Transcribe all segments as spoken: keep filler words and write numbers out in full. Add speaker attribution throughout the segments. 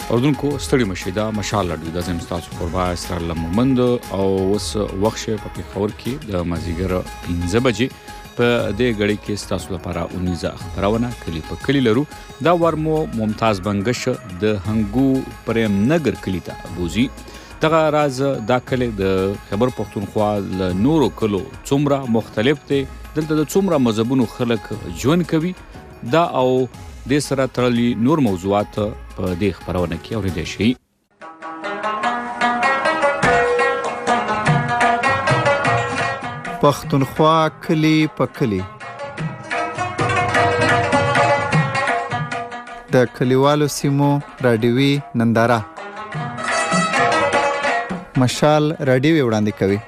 Speaker 1: اردوونکو ستړي مشي دا مشال لړ د زم تاسو قربا اسرار لمومند او وس وخت په پیښور کې د مازیګر پنځه بجې په دې غړي کې تاسو لپاره اونیزه خبرونه کلی په کلی لرو دا ورمو ممتاز بنگش د هنګو پریم نګر کلی ته بوزي دغه راز دا کلی د خبر پښتونخوا له نورو کلو څومره مختلف دي دلته د څومره مذهبونو خلک ژوند کوي دا او د سره تړلي نور موضوعات په دې خبرونه کې اورېدل شي.
Speaker 2: پښتونخوا کلی په کلی د کلیوالو سیمو رادیوي ننداره مشال رادیوي وړاندې کوي.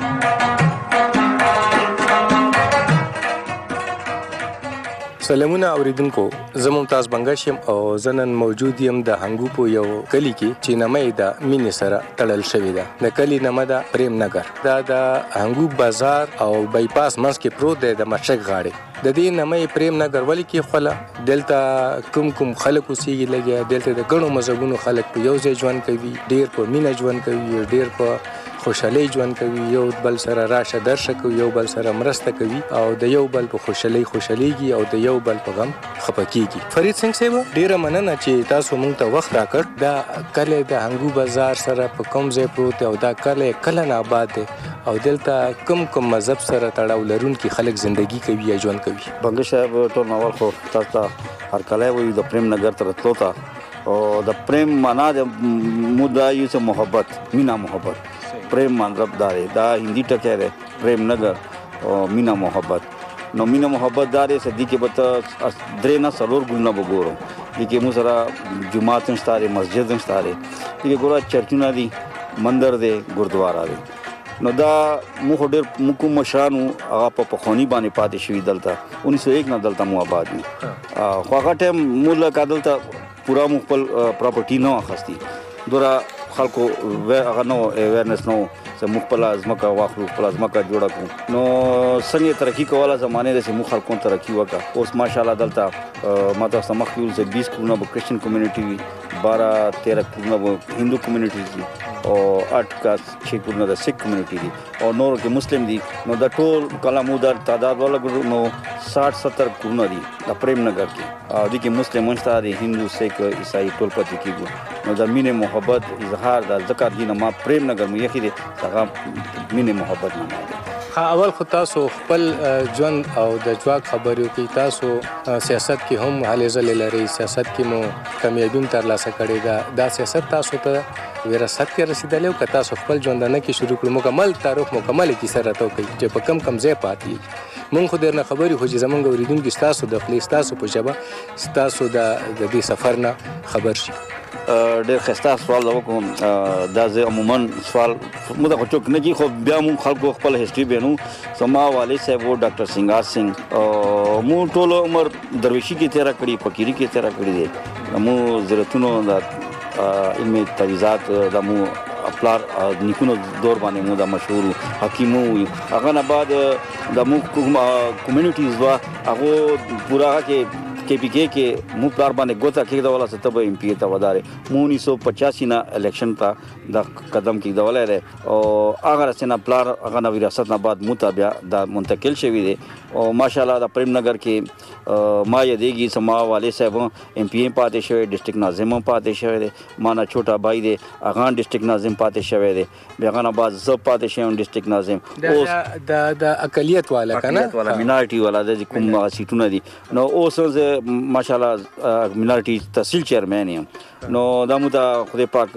Speaker 3: سلامونه اوریدونکو زه ممتاز بنگش یم او زنن موجود یم د هنګو په یو کلی کې چې نامه د مینې سره تړل شوې ده. د کلی نامه ده پریم نګر. دا د هنګو بازار او بایپاس منځ کې پروت دی د مشک غاړې. د دې نامه پریم نګر ولې کې خوله دلته کوم کوم خلک اوسېږي لګیا دلته د ګڼو مذهبونو خلک په یو ځای ژوند کوي ډېر په مینه ژوند کوي ډېر په خوشحالي ژوند کوي یو بل سره راشه درشه کوي یو بل سره مرسته کوي او د یو بل په خوشحالي خوشحاليږي او د یو بل په غم خپکیږي. فرید سنگ صاحب ډیره مننه چې تاسو مونږ ته وخت راکړ. دا کله د هنګو بازار سره په کوم ځای پروت او دا کله کله نه آباد دی او دلته کوم کوم مذهب سره تړاو لرونکي خلک ژوندۍ کوي یا ژوند کوي.
Speaker 4: بنگش صاحب ټول نو خو تاسو هر کله وي د پریم نګر تر تلو تا او د پریم معنا د مودایو سره محبت مینا محبت پریم مطلب دا دی دا هندي ټکی دی پریم نګر او مینا محبت نو مینا محبت داري صدیقه بت درې نه سلور ګونه وګورو دغه مو سره جمعات نشته مسجد نشته دغه ګورا چرچونه دي مندر دی ګردوارا دی نو دا مو ډېر مکو مشرانو هغه په پخونی باندې پاتې شوی دلته انیس سو یک نه دلته مو آباد دي خو هغه ټیم مولا کا دلته پورا مخبل پراپرټي نه اخستي دورا خلکو هغه نو اویرنس نو چې مخبل ازمکا واخلو خپل ازمکا جوړه کو نو څنګه ترقی کوله زمانه د سیمو خلکو ترقی وکړه اوس ماشاءالله دلته ماته سمخیول سے بیس کونه به کرسچن کمیونټي وي بارہ تیرہ کونه به هندو کمیونټي دي او اټ کا چې کونه د سکھ کمیونټي دي او نور کې مسلم دي نو د ټول کلامو در تعداد ولا نو ساٹھ ستر کونه دي د پریم نګر کې او د کې مسلم منشتا دي هندو سکھ عیسائی ټول پاتې کیږي نو د مینه محبت اظهار د ذکر دي نه ما پریم نګر مې یخي دي هغه مینه محبت نه ماده.
Speaker 3: اول خو تاسو خپل ژوند او د ژواک خبرو کې تاسو سیاست کې هم حالې ځلې لري سیاست کې مو کامیابی ترلاسه کړې ده دا سیاست تاسو ته وراثت کې رسیدلی او که تاسو خپل ژوندانه کې شروع کړو مکمل تعارف مکمل کیسه راته وکړئ چې په کم کم ځای پاتې مونږ خو درنه خبرې خو چې زمونږ اورېدونکي ستاسو د خولې ستاسو په ژبه ستاسو د دې سفر نه خبر شي.
Speaker 4: ډېر ښایسته سوال وکړم دا زه عموما سوال مو د چوک نه کی خو بیا مو خلکو خپل هیستوري بینو سما والد صاحب او ډاکټر سنگار سنگ مو ټول عمر درویشي کې تیرا کړی فقيري کې تیرا کړی دي مو ضرورتونو د علم تجهیزات د مو خپل نیکونو دور باندې مو د مشهور حکیمو هغه نه بعد د مو کمیونټیز وا هغه پورا کې کې پی کې کې مو پلار باندې ګوتا کې دا ولا ستب ایم پی ته ودارې مو انیس سو پچاسی نه الیکشن ته د قدم کې دا ولې او هغه رسنه پلار هغه نو وراثت نه بعد متابع د منتقل شوی دی او ماشاءالله د پریم نګر کې ما یادېږي سما والد صاحب ایم پی پاتې شوی ډیسټریکټ ناظم پاتې شوی دی مانا چھوٹا بھائی دی هغه ډیسټریکټ ناظم پاتې شوی دی بیا غنا بعد ز پاتې شوی ډیسټریکټ ناظم
Speaker 3: اوس د د اقلیت والا کنه
Speaker 4: اقلیت والا مینارټي والا د کوم سیټونه دي نو اوس ماشاءالله مینارټي تحصیل چیرمن یم نو دا مو ته خدای پاک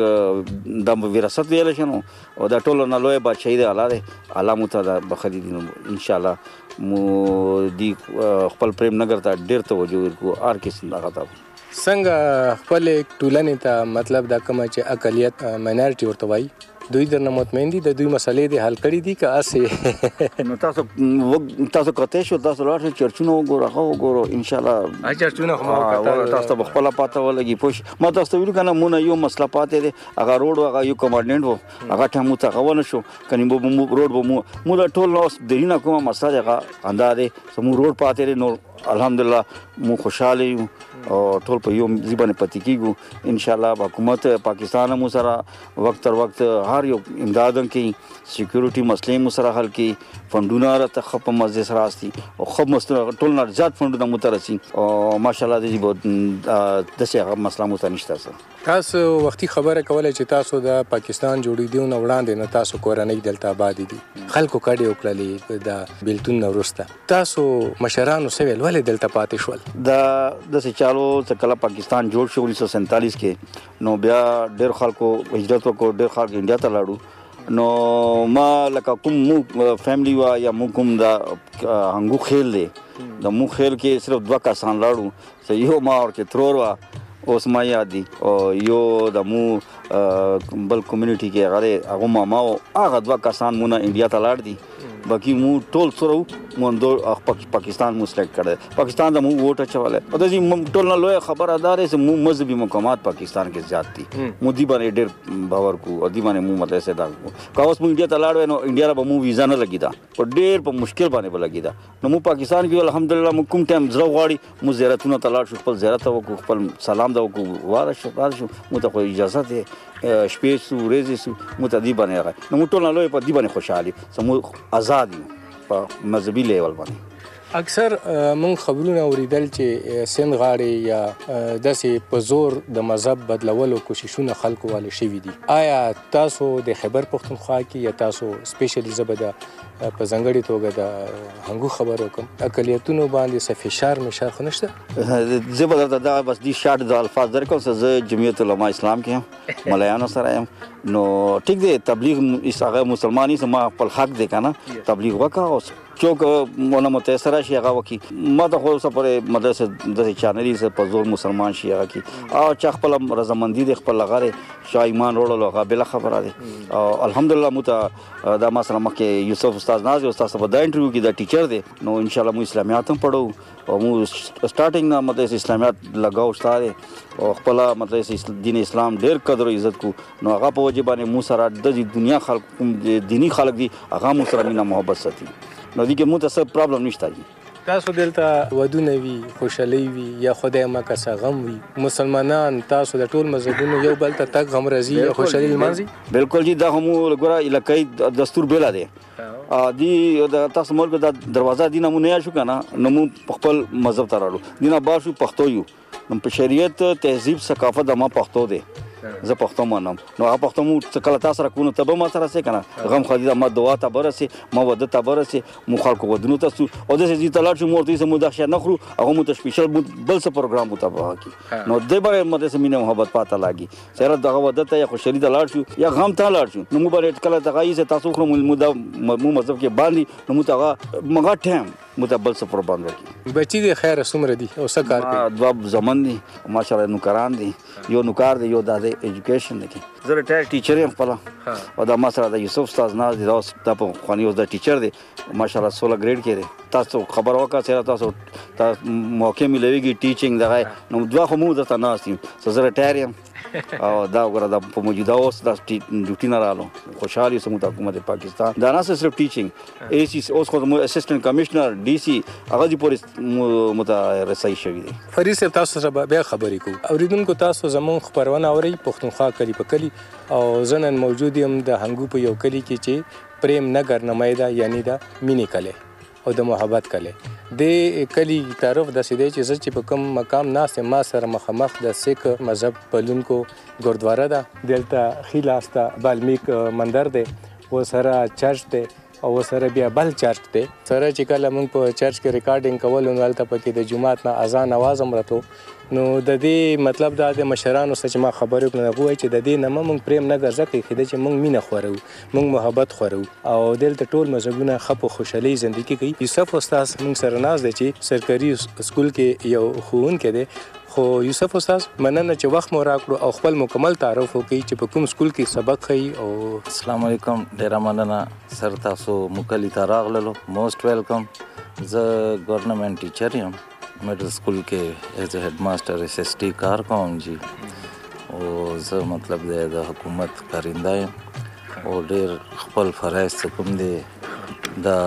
Speaker 4: د وراثت ویل شنو او دا ټول نه لوی بادشاہي دی الله دی الله مو ته بخلی دي ان شاء الله مو دی خپل پریم نګر ته ډیر توجه ورکو ار کیسه دا غتا
Speaker 3: څنګه خپل ټولنې ته مطلب دا کوم چې اقلیت مینارټي ورته وایي دوی درنه مطمئن دي د دوی مسلې د حل کړي دي که اسې
Speaker 4: نو تاسو تاسو کته شو تاسو لاړ شئ چرچونه وګورئ هغه وګورئ ان شاء الله
Speaker 3: چرچونه خو ما وکړل
Speaker 4: تاسو ته خپل پاته ولګي پوښ ما تاسو ویل کنه مونږ یو مسله پاتې دي هغه روډ هغه یو کمانډنټ وو هغه ټیم ته غوونه شو کني مو روډ مو مو د ټول نو درینه کومه مسله هغه اندازې سمو روډ پاتې دي نو الحمدلله مو خوشاله یو او ټول په یو ځبانه پاتې کیږو ان شاء الله حکومت پاکستان مو سره وخت تر وخت هر یو امدادن کی سکیورټي مسلې مو سره حل کی فندونه راته خپ مزه سره استي او خپ مستر ټول نه زیات فندونه مترسي او ماشاءالله دې به د څه مسله مو ته نشته سره
Speaker 3: تاسو وختي خبره کوله چې تاسو د پاکستان جوړېدو نه وړاندې نه تاسو کورنۍ دلته آباد دي خلکو کډې وکړلې د بیلتون نه وروسته تاسو مشرانو سویل ولې دلته پاتې شول
Speaker 4: دا د څه چالو چې کله پاکستان جوړ شو انیس سو سینتالیس کې نو بیا ډېر خلکو هجرت وکړو ډېر خلک انډیا ته لاړو نو ما لکه کوم مو فیملی وا یا مو کوم دا هنګو خیل دی د مو خیل کې صرف دوه کسان لاړو چې یو ما ورکې ترور وا اوس ما یاد دي او یو د مو بل کمیونټي کې هغه هغه ماما او هغه دوه کسان مونږ انډیا ته لاړ دي باقي مو ټول سره مونږ پاکستان مو سلیکټ کړل پاکستان د مو ووټ اچوله او د دې ټول نه لوی خبره دار چې مو مذهبي مقامات پاکستان کې زیات دي مو دی باندې ډېر باور کو او دی باندې مو مطلب څه دا کاوس مو انډیا ته لاړ نو انډیا را به مو ویزا نه لګیدا او ډېر په مشکل باندې به لګیدا نو مو پاکستان کې الحمدلله مو کوم ټایم زړه غواړي مو زیارتونه ته لاړ شو خپل زیارت وکړو خپل سلام دا وکړو واره شو واره شو مو ته خو اجازه ده شپې سو ورځې سو مو ته دی باندې راغی نو مو ټول نه لوی په دی باندې خوشحالي سمو آزاد په مذهبي لیول باندې
Speaker 3: اکثر مونږ خبرونه اوریدل چې سند غاړې یا داسې په زور د مذهب بدلولو کوششونه خلکو والے شوي دي آیا تاسو د خیبر پښتونخوا کې یا تاسو سپیشلی زه به د په ځانګړې توګه د هنګو خبر وکم اقلیتونو باندې څه فشار مشار خو نشته
Speaker 4: زه به درته دا بس دي شارټ د الفاظ درکوم چې زه جمعیت علما اسلام کې یم ملایانو سره یم نو ټیک دی تبلیغ هغه مسلمانی سم خپل حق دی کنه تبلیغ وکړه چوک مونږ متاثر شي هغه وکي ما ته خو سره مدرسه د چانلي سره په زور مسلمان شي هغه کی او چې خپل رضامندي د خپل لغره شاه ایمان وروړل هغه بل خبره ده او الحمدلله مت دا ما سره مکه یوسف استاد ناز استاد سره د انټرویو کې د ټیچر دی نو ان شاء الله مو اسلامیات هم پڑھو او مو سٹارټینګ نه مدرسه اسلامیات لگاو استاد او خپل مدرسه دین اسلام ډیر قدر او عزت کو نو هغه په وجه باندې مو سره د دنیا خلک دینی خلک دي هغه مو سره مینا محبت ساتي نو دي کې مو ته څه پرابلم نشته دي
Speaker 3: تاسو دلته ودونه وي خوشالي وي یا خدای مکه څه غم وي مسلمانان تاسو د ټول مذهبونو یو بل ته تک غم راځي یا خوشالي لمانځي
Speaker 4: بالکل جی دا هم ګوره علاقې دستور بیل دی ا دی د تاسو ملک د دروازه دی نمونه شو کنه نو مو خپل مذهب ته راړو دینه باشو پښتو یو نو په شریعت تهذیب ثقافت د ما پښتو دی زه پښتو منم نو هغه پښتو مو کله تاسو را کوونه ته به ما سره سي کنه غم خدي ما دعا ته برسي ما ود ته برسي مو خلکو ودونو تاسو او د دې تلاړ شو مورته سمو د ښه نخرو هغه مو ته سپیشل بل څه پروګرام متابه کی نو د به مده سمینه محبت پاته لاګي سره دغه ود ته یا خوشالي د لاړ شو یا غم ته لاړ شو نو مو بل کله دغه یې تاسو خو مو مو مذهب کې باندې نو مو ته مغه ټیم متبل څه پروګرام ورکی
Speaker 3: بچی د خیر سمره دي او څه کار کوي
Speaker 4: دوه زمن دي ماشاءالله نوکران دي یو نوکار دی یو د ایجوکیشن دی زه ریټایر ټیچر یم خپل او دا ما سره د یوسف استاد ناز دی دا په خواني اوس د ټیچر دی ماشاءالله سولہ ګریډ کې دی تاسو خبر وکړه چې تاسو تاسو موقع ملويږي ټیچینګ دغه نو دوه خو مو د تناس یم زه ریټایر یم او دا وګوره د په موجوده اوس د ډیوټي نه رالو خوشحالي سمو د حکومت پاکستان دا نه صرف ټیچینګ ای سی اوس خو مو اسسټنټ کمشنر ډي سی هغه دی پورې مترسي شوی دی
Speaker 3: فرید صاحب تاسو سره بیا خبرې کوو اوریدونکو تاسو زمون خبرونه اوري پښتونخوا کلی په کلی او زنن موجود یم د هنګو په یو کلی کې چې پریم نګر نمایدا یعنی دا مینی کلی او د محبت کلی د کلی تعارف د سیدې چې زه چې په کوم مقام ناست ما سره مخامخ د سیک مذهب پلونکو ګوردواره ده دلته خیلاسته بالمیک مندر دی و سره چرچ دی او سره بیا بل چرچ دی سره چې کله موږ په چرچ کې ریکارډینګ کول نو هلته پکې د جمعات نه اذان اواز هم راته نو د دې مطلب دا د مشرانو سره چې ما خبرې وکړم هغه وایي چې د دې نه موږ پریم نه ګرځه کېږي چې موږ مینه خورو موږ محبت خورو او دلته ټول مذهبونه ښه په خوشحالۍ زندګي کوي یوسف استاد موږ سره ناست دی چې سرکاري سکول کې یو ښوونکی دی خو یوسف استاد مننه چې وخت مو راکړو او خپل مکمل تعارف وکړي چې په کوم سکول کې سبق ښیي. او
Speaker 5: السلام علیکم، ډیره مننه سر تاسو مکلی ته راغللو، موسټ ویلکم. زه ګورنمنټ ټیچر یم، میډل سکول کې ایز ا هیډ ماسټر ایس ایس ټي کار کوم جی. او زه مطلب دی د حکومت کارنده یم او ډیر خپل فرایض څه کوم دی دا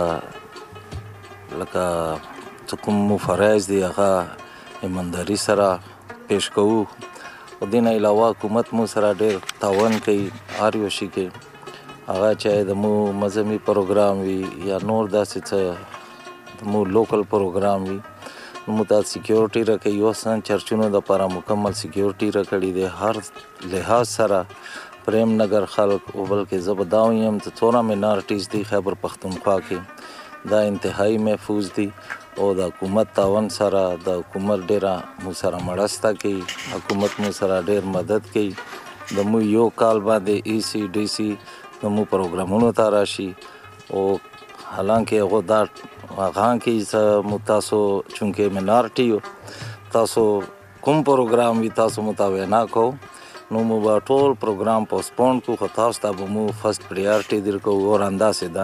Speaker 5: لکه څه کوم مو فرایض دی هغه ایمانداري سره پیش کوو. او دې نه علاوه حکومت مو سره ډېر تعاون کوي هر یو شي کې، هغه چاهے د مو مذهبي پروګرام وي یا نور داسې څه د مو لوکل پروګرام وي، نو مو ته سیکیورټي راکوي. اوس هم چرچونو دپاره مکمل سیکیورټي راکړي دی هر لحاظ سره. پریم نگر خلک او بلکې زه به دا ویم چې څومره مینارټیز دي خیبر پښتونخوا کې دا انتهایی محفوظ دي او د حکومت تعاون سره د حکومت ډیره مو سره مرسته کوي، حکومت مو سره ډیر مدد کوي. د مو یو کال باندې ای سی ډي سی د مو پروګرامونو ته راشي او حالانکه هغه دا هغه کې مو تاسو چونکې مینارټي یو تاسو کوم پروګرام وي تاسو متوینا کو نو مو به ټول پروګرام پوسټپون کو، خو تاسو ته به مو فرست پریارټي درکو. اور انداسې ده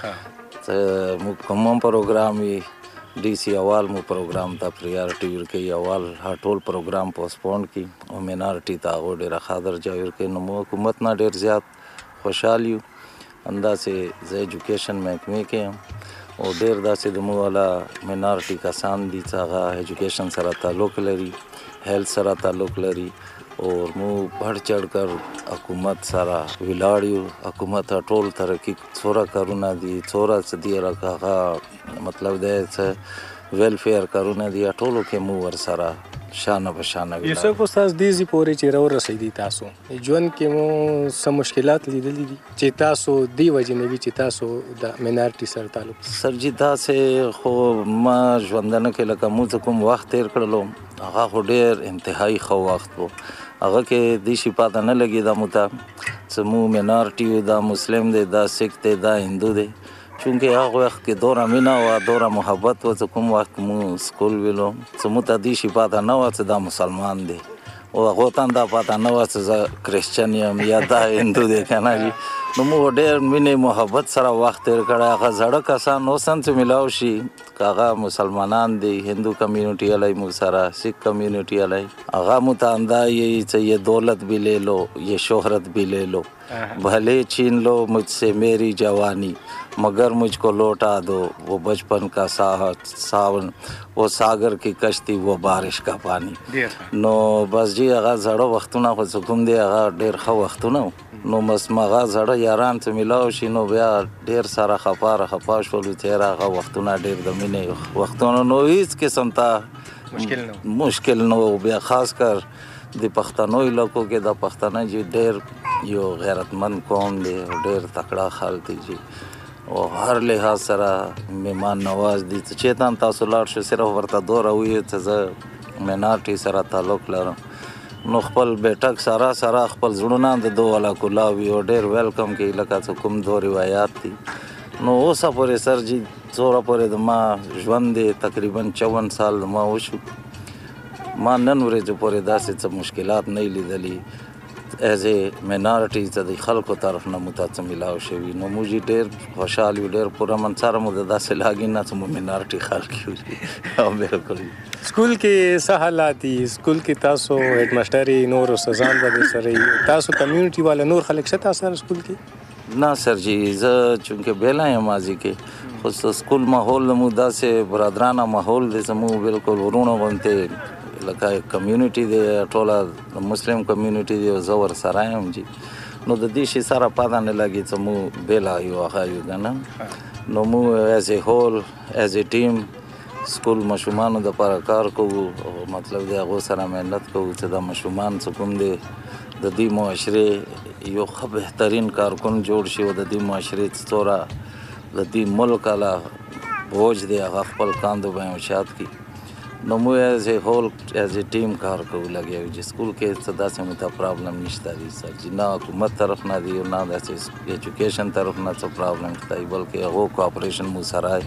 Speaker 5: مو کوم پروګرام وي D C اول مو پروګرام ته پریارټي ورکوي، اول ټول پروګرام پوسټپون کی او مینارټي ته هغه ډېره ښه درجه ورکوي. نو مو حکومت نه ډېر زیات خوشحال یو. همداسې زه ایجوکیشن محکمې کې یم او ډېر داسې د مو والا مینارټي کسان دي چې هغه ایجوکیشن سره تعلق لري، هیلث سره تعلق لري اور مو بڑھ چڑھ کر حکومت سره ولاړ یو. حکومت ټول ترقی څوره کارونه دي، څوره څه دي هغه مطلب دی چې ویلفیر کارونه دي ټولو کې مو ورسره شانه به شانه ولاړ.
Speaker 3: یوسف استاد دې ځای پورې چې راورسېدي تاسو ژوند کې مو څه مشکلات لیدلي دي چې تاسو دې وجې نه وي چې تاسو د مینارټي سره تعلق؟
Speaker 5: سر جي داسې خو ما ژوندنه کې لکه مو څه کوم وخت تېر کړلو هغه خو ډېر انتهایی ښه وخت و. هغه کې دې شي پاته نه لګېده مو ته چې مو مینارټي یو، دا مسلم دی، دا سکھ دی، دا هندو دی. چونکې هغه وخت کې دوره مینه وه، دوره محبت و. چې کوم وخت مو سکول ویلو چې مو ته دې شي پاته نه وه چې دا مسلمان دی او هغو ته هم دا پاته نه وه چې زه کرسچن یم یا دا هندو دی که نه جي. نو مو ډېر مینې محبت سره وخت تېر کړی. هغه زاړه کسان اوس هم چې میلاو شي که هغه مسلمانان دي، هندو کمیونٹی والی مو سره، سکھ کمیونٹی والی، هغه مو ته اندا یہی چې یہ دولت بھی لے لو، یہ شہرت بھی لے لو، بھلے چھین لو مجھ سے میری جوانی مگر مجھ کو لوٹا دو وہ بچپن کا ساون، وہ ساگر کی کشتی، وہ بارش کا پانی. نو بس جی هغه زړه وختونه خو څه کوم دی هغه ډېر ښه وختونه و. نو بس هغه زړه یاران ته میلاو شي نو بیا ډېر سره خفا را خفا شولو چې هغه وختونه ډېر د مینې وختونه نو هېڅ قسم ته مشکل نه و. بیا خاص کر د پښتنو علاقو کې د پښتانه جي ډېر یو غیرتمند قوم دی او ډېر تکړه خلک دي جي او هر لحاظ سره مهمان نواز دي. چې چېرته هم تاسو لاړ شئ صرف ورته دوره ووایئ چې زه مینارټي سره تعلق لرم نو خپل بیټک سره سره خپل زړونه د دو والا کولاوي او ډېر ویلکم کوي لکه څه کوم دو روایات دي. نو اوسه پورې سر جي څوره پورې د ما ژوند دی تقریبا چون سال د ما وشو، ما نن ورځې پورې داسې څه مشکلات نه لیدلي ایز ا مینارټي چې د خلکو طرف نه مو ته څه میلاو شوي. نو موږ ډېر خوشحال یو، ډېر پرامن سره مو د داسې لاګي نه چې مو مینارټي خلک یو. بالکل.
Speaker 3: سکول کې څه حالات دي؟ سکول کې تاسو هیډ ماسټر یې، نور استادان به درسره یي، تاسو کمیونټي والا نور خلک شته تاسو سره سکول کې؟
Speaker 5: نه سر جي زه چونکې بیلا یم ماضي کې خو سکول ماحول مو داسې برادرانه ماحول دی زموږ بالکل ورونه غوندې لکه کمیونټي دی ټوله د مسلم کمیونټي دی او زه ورسره یم جي. نو د دې شي سره پاته نه لګي چې مو بیلا یو هغه یو که نه. نو مو ایز ا هول ایز ا ټیم سکول ماشومانو دپاره کار کوو او مطلب دی هغو سره محنت کوو چې دا ماشومان څه کوم دی د دې معاشرې یو ښه بهترین کارکن جوړ شي او د دې معاشرې څوره د دې ملک والا بوج دی هغه خپل کاندو به اوچات کړي. نو مو ایز ا هول ایز ا ټیم کار کوو لګیا یو. سکول کې څه داسې مو ته پرابلم نشته دی سر جي، نه حکومت طرف نه دی نه داسې ایجوکیشن طرف نه څه پرابلم شته دی، بلکې هغو کوآپریشن مو سره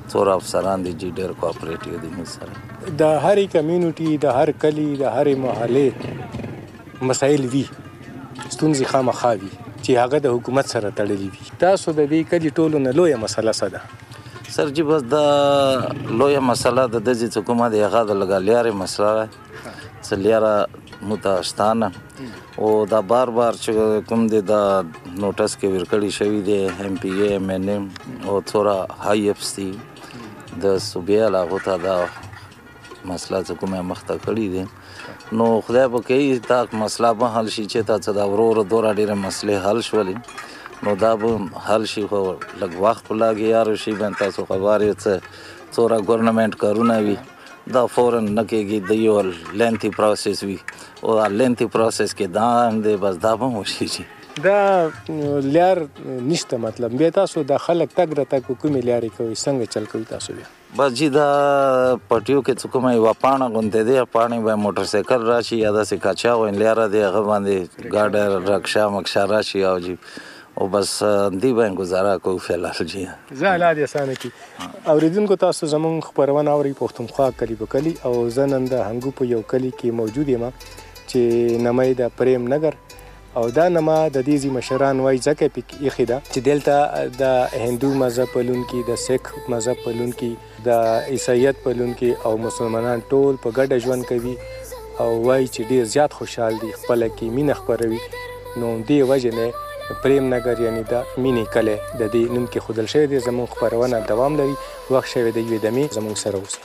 Speaker 5: څوره افسران دي چې ډېر کوآپریټیو دي موږ سره.
Speaker 3: د هرې کمیونټي د هر کلي د هرې محلې مسایل وي ستونزې خامخا وي چې هغه د حکومت سره تړلي وي. تاسو د دې کلي ټولو نه لویه مسله څه ده؟
Speaker 5: سر جی بس دا لویه مسله د دې چې کومه د هغه د لګا لیارې مسله ده چې لیاره متاشتانه او دا بار بار چې کوم دی دا نوټس کې ورکړی شوی دی ایم پی ای ایم ان ام او څوره هاي اف سی د صوبې علاقو ته دا مسله چې کومه مخته کړی دی نو خدای به کوي دا مسله به حل شي چې تا څه دا ورو ورو دوره ډېرې مسلې حل شولې نو دا به حل شي خو لږ وخت لاګي یار شي باندې تاسو خبر یې څه څوره ګورنمنت کارونه وي دا فورن نه کېږي د یو لینتي پروسس وي او لینتي پروسس کې دا هم دی بس دا به وشي چې
Speaker 3: دا لار نشته. مطلب بیا تاسو د خلک تګ راتګ کومې لارې کوئ څنګه چل کوئ تاسو بیا؟
Speaker 5: بس جی دا پټیو کې څه کومه یوه پاڼه غوندې دی پاڼې به موټر سایکل راشي یا داسې کاچا وایي لاره دی هغه باندې ګاډی رکشا مکشا راشي او جی او بس دی باندې گزاره کوو فعلحال جی.
Speaker 3: زه حالات یې اسانه کړي. اورېدونکو تاسو زموږ خپرونه اورئ پښتونخوا کلي په کلي او زه نن د هنګو په یو کلي کې موجود یم چې نمه یې د پریم نګر او دا نما د دې مشران وای ځکه پکې ایښې ده چې دلته د هندو مذهب پلونکي د سیک مذهب پلونکي د عیسایت پلونکي او مسلمانان ټول په ګډه ژوند کوي او وای چې ډېر زیات خوشحال دي خپله کې مینه خپروي. نو دې وجې نه پریم نګر یعنی د مینې کلی د دې نوم کې ښودل شوی دی. زموږ خپرونه دوام لري. وخت شوی د یوې دمې زموږ سره اوسئ.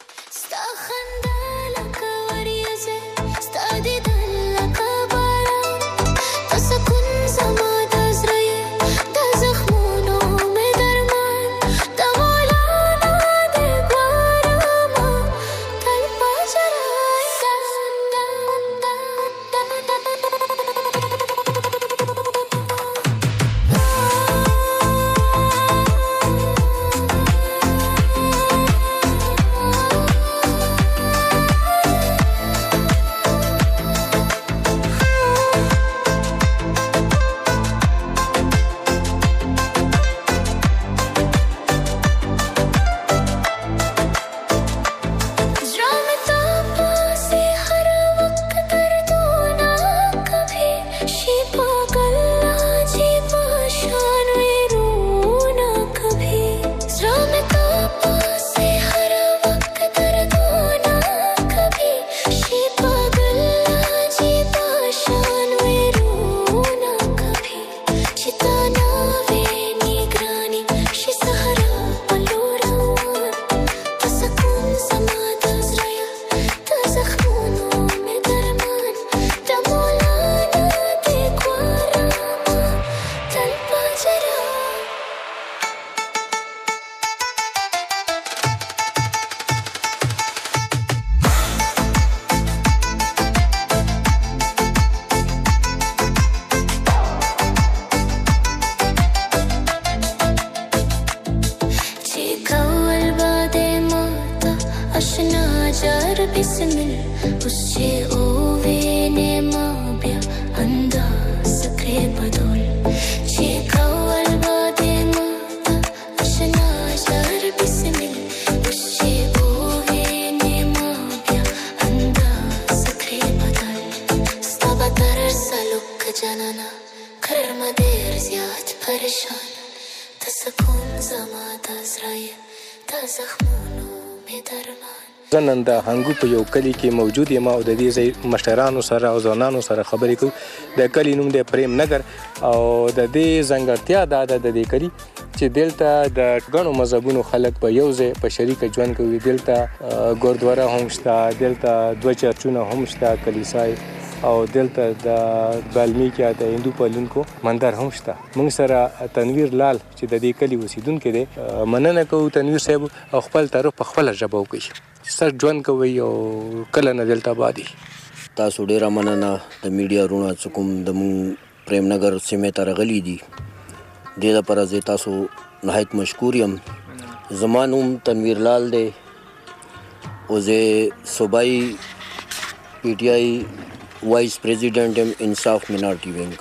Speaker 3: زه نن د هنګو په یو کلي کې موجود یم او د دې ځای مشرانو سره او ځوانانو سره خبرې کوو. د کلي نوم دی پریم نګر او د دې ځانګړتیا دا ده د دې کلي چې دلته د ګڼو مذهبونو خلک په یو ځای په شریکه ژوند کوي. دلته ګوردواره هم شته، دلته دوه چرچونه هم شته، کلیسای او دلته د بالمیکیا د هندو پالونکو مندر هم شته. موږ سره تنویر لال چې د دې کلي اوسیدونکی دی. مننه کوو تنویر صاحب او خپل تعارف په خپله ژبه وکړئ. سر ژوند کوئ او کله نه دلته آباد یې؟
Speaker 6: تاسو ډېره مننه د میډیا وروڼه چې کوم زموږ پریم نګر سیمې ته راغلي دي. دې لپاره زه تاسو نهایت مشکور یم. زما نوم تنویر لال دی او زه صوبایي پی ټي آی وایس پریزیډنټ یم انصاف مینارټي وینګ.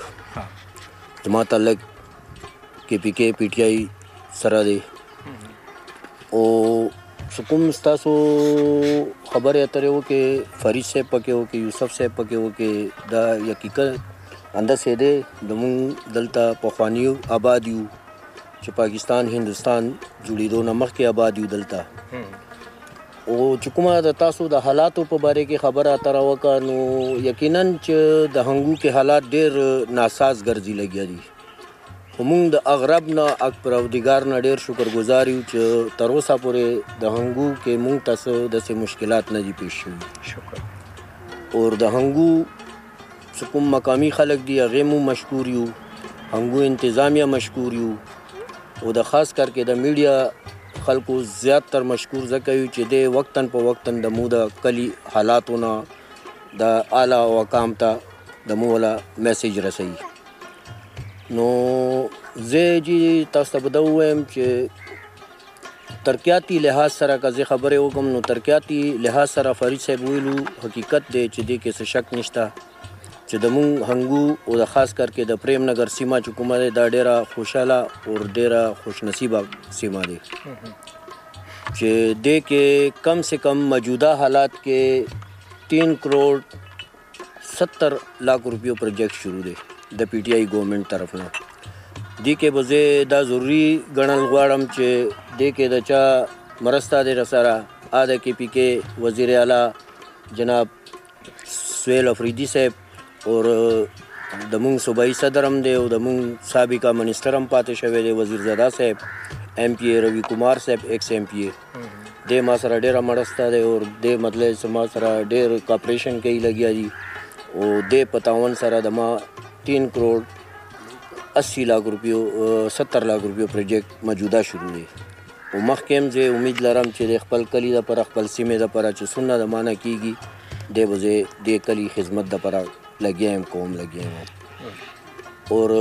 Speaker 6: زما تعلق کې پی کې پی ټي آی سره دی او کوم ستاسو خبرې اترې وکړې فرید صاحب پکې وکړې یوسف صاحب پکې وکړې دا حقیقت انداسې دی زمونږ دلته پخواني آباد یو چې پاکستان هندوستان جوړېدو نه مخکې آباد یو دلته او چې کومه د تاسو د حالاتو په باره کې خبره اتره وکړه نو یقینا چې د هنګو کې حالات ډېر ناساز ګرځي لګیا دي خو موږ د اغرب نه اک پروردګار نه ډېر شکرګزار یو چې تر اوسه پورې د هنګو کې موږ ته څه داسې مشکلات نه دي پیښ شوي شکر اور د هنګو چې کوم مقامي خلک دي هغې مو مشکور یو هنګو انتظامیه مشکور یو او د خاص کر کې د میډیا خلکو زیات تر مشکور ځکه یو چې دی وقتاً په وقتاً د مو د کلي حالاتو نه د اعلی وقام ته د مو والا میسیج رسوي نو زه جی تاسو ته به دا ووایم چې ترقیاتي لحاظ سره که زه خبرې وکړم نو ترقیاتي لحاظ سره فرید صاحب ویلو حقیقت دی چې دې کې څه شک نشته چې د مونږ هنګو او د خاص کر کې د پریم نگر سیمه چې کومه دی دا ډېره خوشحاله او ډېره خوشنصیبه سیمه دی چې دې کې کم سے کم موجوده حالات کې تین کروڑ ستر لاکھ روپیو پروجیکٹ شروع دی د پی ټی آئی ګورنمنټ طرف نه دې کې به زه دا ضروري ګڼل غواړم چې دې کې د چا مرسته دی رسره ا د کې پی کې وزیر اعلی جناب سہیل افریدی صاحب اور د مونږ صوبایي صدر هم دی او د مونږ سابقه منسټر هم پاتې شوی دی وزیر زاده صاحب ایم پی اے روی کمار صاحب ایکس ایم پی اے دی ما سره ډېره مرسته دی اور دی مطلب ما سره ډېر کاپریشن کوي لګیا دي او دی په تعاون سره د ما تین کروڑ اسی لاکھ روپیو ستر لاکھ روپیو پروجیکٹ موجوده شروع دی او مخکې هم زه امید لرم چې د خپل کلي دپاره خپل سیمې دپاره چې څومره د مانه کېږي دی به زه دې کلي خدمت دپاره لګیا یم کوم لګیا یم اور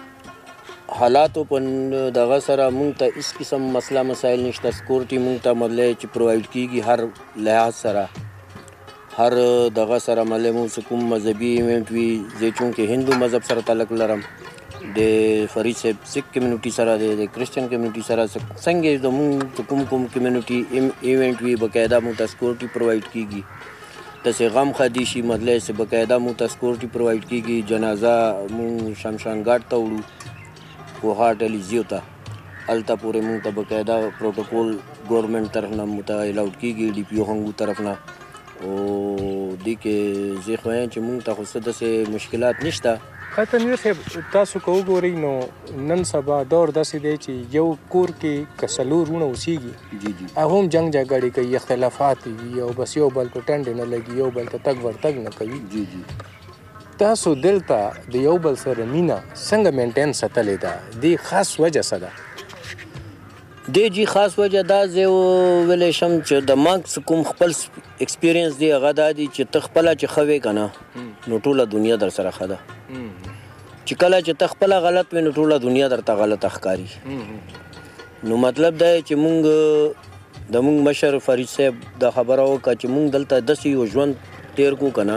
Speaker 6: حالاتو په دغه سره مونږ ته هېڅ قسم مسله مسایل نشته سکورټي مونږ ته مطلب چې پرووایډ کېږي هر لحاظ سره هر دغه سره مطلب مونږ کوم مذهبي ایونټ وي زه چونکې هندو مذهب سره تعلق لرم د فرید صاحب سکھ کمیونټي سره دی د کرسچن کمیونټي سره څنګه زمونږ کوم کوم کمیونټي ایونټ وي باقاعده مونږ ته سکورټي پرووایډ کېږي داسې غم ښادي شي مطلب چې باقاعده مونږ ته سکورټي پرووایډ کېږي جنازه مونږ شمشان ګاټ ته وړو کوهاټ الیزیو ته هلته پورې مونږ ته باقاعده پروټوکول ګورنمنټ طرف نه مونږ ته الاؤډ کېږي ډي پي او هنګو طرف نه او دې کې زه خو وایم چې مونږ ته خو څه داسې مشکلات نشته
Speaker 7: ښه تنویر صاحب تاسو که وګورئ نو نن سبا دور داسې دی چې یو کور کې که څلور وروڼه اوسېږي
Speaker 6: جی جی
Speaker 7: هغه هم جنګ جګړې کوي اختلافات وي او بس یو بل په ټنډې نه لګي یو بل ته تګ ورتګ نه کوي
Speaker 6: جی جی
Speaker 7: تاسو دلته د یو بل سره مینه څنګه مینټین ساتلې ده دې خاص وجه څه ده
Speaker 6: دی جی خاص وجه دا زه ویلی شم چې د ما کوم خپل اکسپیرینس دی هغه دا دی چې ته خپله چې ښه وې که نه نو ټوله دنیا در سره ښه ده چې کله چې ته خپله غلط وې نو ټوله دنیا درته غلطه ښکاري نو مطلب دا چې مونږ د مونږ مشر فرید صاحب دا خبره وکړه چې مونږ دلته داسې یو ژوند تېر کړو که نه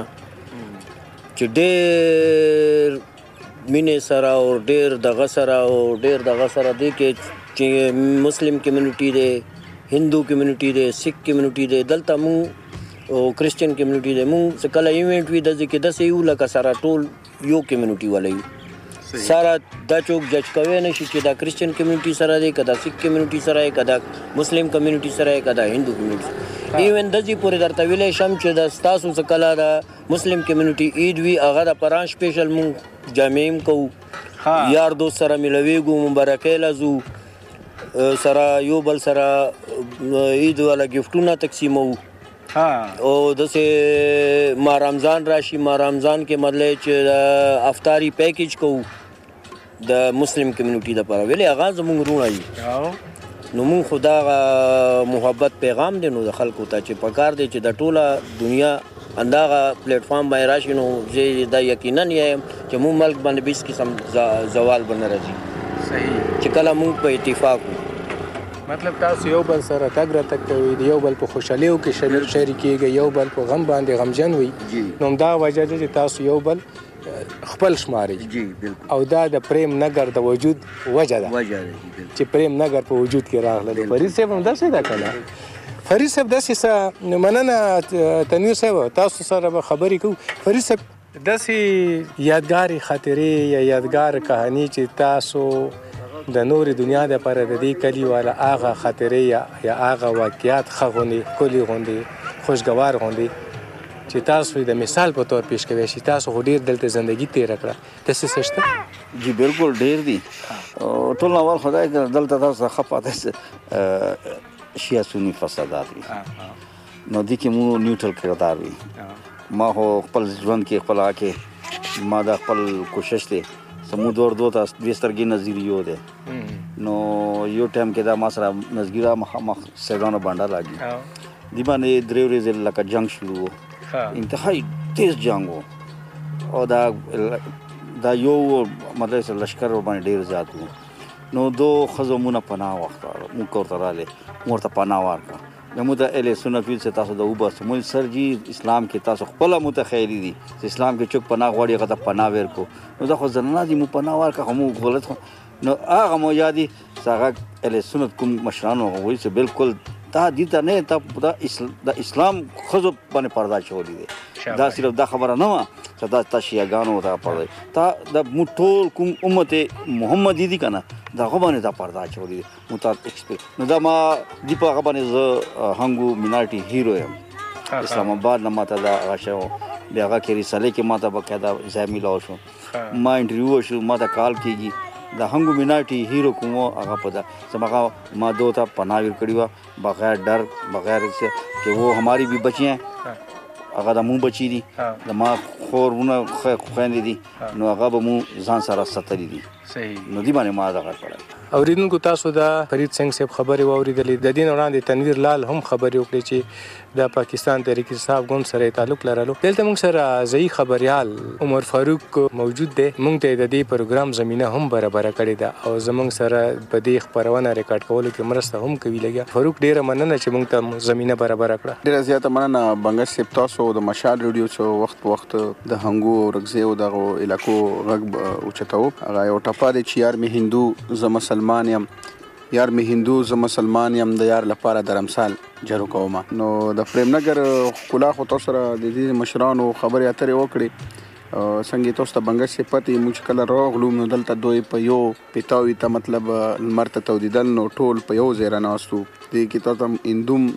Speaker 6: چې ډېر مینې سره او ډېر دغه سره او ډېر دغه سره دی کې چې مسلم کمیونټي دی هندو کمیونټي دی سکھ کمیونټي دی دلته مونږ او کرسچن کمیونټي دی مونږ څه کله ایونټ وي داسې کې داسې یو لکه سره ټول یو کمیونټي والا یو سره دا چوک جج کوی نه شي چې دا کرسچن کمیونټي سره دی که دا سکھ کمیونټي سره دی که دا مسلم کمیونټي سره دی که دا هندو کمیونټي ایون داسې پورې درته ویلی شم چې د ستاسو څه کله د مسلم کمیونټي عید وي هغه د پران سپیشل مونږ جامې هم کوو یار دوست سره میلویږو مبارکۍ له ځو سره یو بل سره عید والا ګفټونه تقسیموو او داسې ما رمضان راشي ما رمضان کې مطلب چې د افطاري پیکیج کوو د مسلم کمیونټي دپاره ولې هغه زموږ وروڼه دي نو مونږ خو دغه محبت پیغام دی نو د خلکو ته چې پکار دی چې د ټوله دنیا همدغه پلیټفارم باندې راشي نو زه دا یقینا یم چې مونږ ملک باندې به هېڅ قسم زوال به نه راځي
Speaker 7: صحیح
Speaker 6: چې کله مونږ په اتفاق وو
Speaker 7: مطلب تاسو یو بل سره تګ راتګ کوئ د یو بل په خوشحالیو کې شریکېږئ یو بل په غم باندې غمجن وي نو همدا وجه ده چې تاسو یو بل
Speaker 3: خپل شماري
Speaker 4: جی بالکل
Speaker 3: او دا د پریم نګر د وجود وجه ده
Speaker 4: وجه ده جی بالکل
Speaker 3: چې پریم نګر په وجود کې راغله. فرید صاحب هم داسې ده کنه؟ فرید صاحب داسې څه مننه تنویر صاحب تاسو سره به خبرې کوو. فرید صاحب داسې یادګاري خاطرې یا یادګار کهانی چې تاسو د نورې دنیا دپاره د دې کلي والا هغه خاطرې یا یا هغه واقعیات ښه غوندې ښکلي غوندې خوشګوار غوندې چې تاسو د مثال په تور پیش کوئ چې تاسو خو ډېر دلته زندګي تېره کړه داسې څه شته؟
Speaker 4: جی بالکل ډېر دي. ټول اول خدای کړه دلته تاسو ښه پاته شیعه سني فسادات وي نو دې کې مو نیوټرل کردار وي. ما خو خپل ژوند کې خپل هغه ما دا خپل کوشش دی سمود ور دوه تاسو دوه سترګې نظیر یو دی نو یو ټایم کې دا ما سره نظګیرا مخامخ سیډانو باندې لاګي دی باندې درې ورځې لکه جنگ شروع وو انتهایی تیز جنگ وو او دا دا یو مطلب لشکر باندې ډیر زیات وو نو دو خزمونه پناه وخت مو کوته رااله ورته پناه ورکا نو د اهل سنت ویل چې تاسو د وبس مو سر جی اسلام کې تاسو خپل متخیری دي اسلام کې چوک پناه غوړي غته پناه ورکو نو دا خو زنه دي مو پناه ورکا هم غلط نو هغه مو یادي څنګه اهل سنت کوم مشرانو وایي چې بالکل تا دي ته نه تا د اسلام خزو باندې پردا چولې دي دا صرف دا خبره نه و چې دا تشیعاګانو دا پردا تا د موټول کوم امت محمدي دي کنه دا خو باندې دا پردا چولې متات ایکسپیکټ نو دا ما دی په هغه باندې ز هنګو مینارټي هیرو یم اسلام آباد نه ماته دا غشو بیا هغه کې رساله کې ماته بقاعده ځای ملاو شو ما انټرویو شو ماته کال کیږي د هنګو مینارټي هیرو کوم هغه په دا سمغه ما دو ته پناویر کړی و بغیر ډر بغیر چې وہ ہماری بھی بچی ہیں هغه د مو بچی دي د ما خورونه خويندې دي نو هغه به مو ځان سره ستري دي صحیح نو دی باندې ما دا کړل.
Speaker 3: اوریدونکو تاسو دا فرید سنگ صاحب خبرې واوریدلې د دین وړاندې تنویر لال هم خبرې وکړي چې د پاکستان تحریک انصاف ګوند سره تعلق لرلو. دلته موږ سره ځای خبريال عمر فاروق موجود دی. موږ ته د دې پروګرام زمينه هم برابر کړې ده او زموږ سره په دې خبرونه ریکارډ کولو کې مرسته هم کوي. لګیا فاروق ډیره مننه چې موږ ته زمينه برابر کړه.
Speaker 8: ډیره زیاته مننه بنګش صاحب تاسو د مشال ریډیو څو وخت په وخت د هنګو او رغزه او دغه علاقو غږ اوچتاو هغه یو ټپه دی چې یار می هندو ز مسلمان یم یار می هندو ز مسلمان یم د یار لپاره د رمسال جرو کوم. نو د فریم نګر خلا خو تاسو سره د دې مشرانو خبرې اترې وکړي څنګه تاسو ته بنګش صاحب پته موږ کله راغلو نو دلته دوی په یو پیتاوي ته مطلب مرته تودیدل نو ټول په یو ځای راناستو د کې تاسو هندوم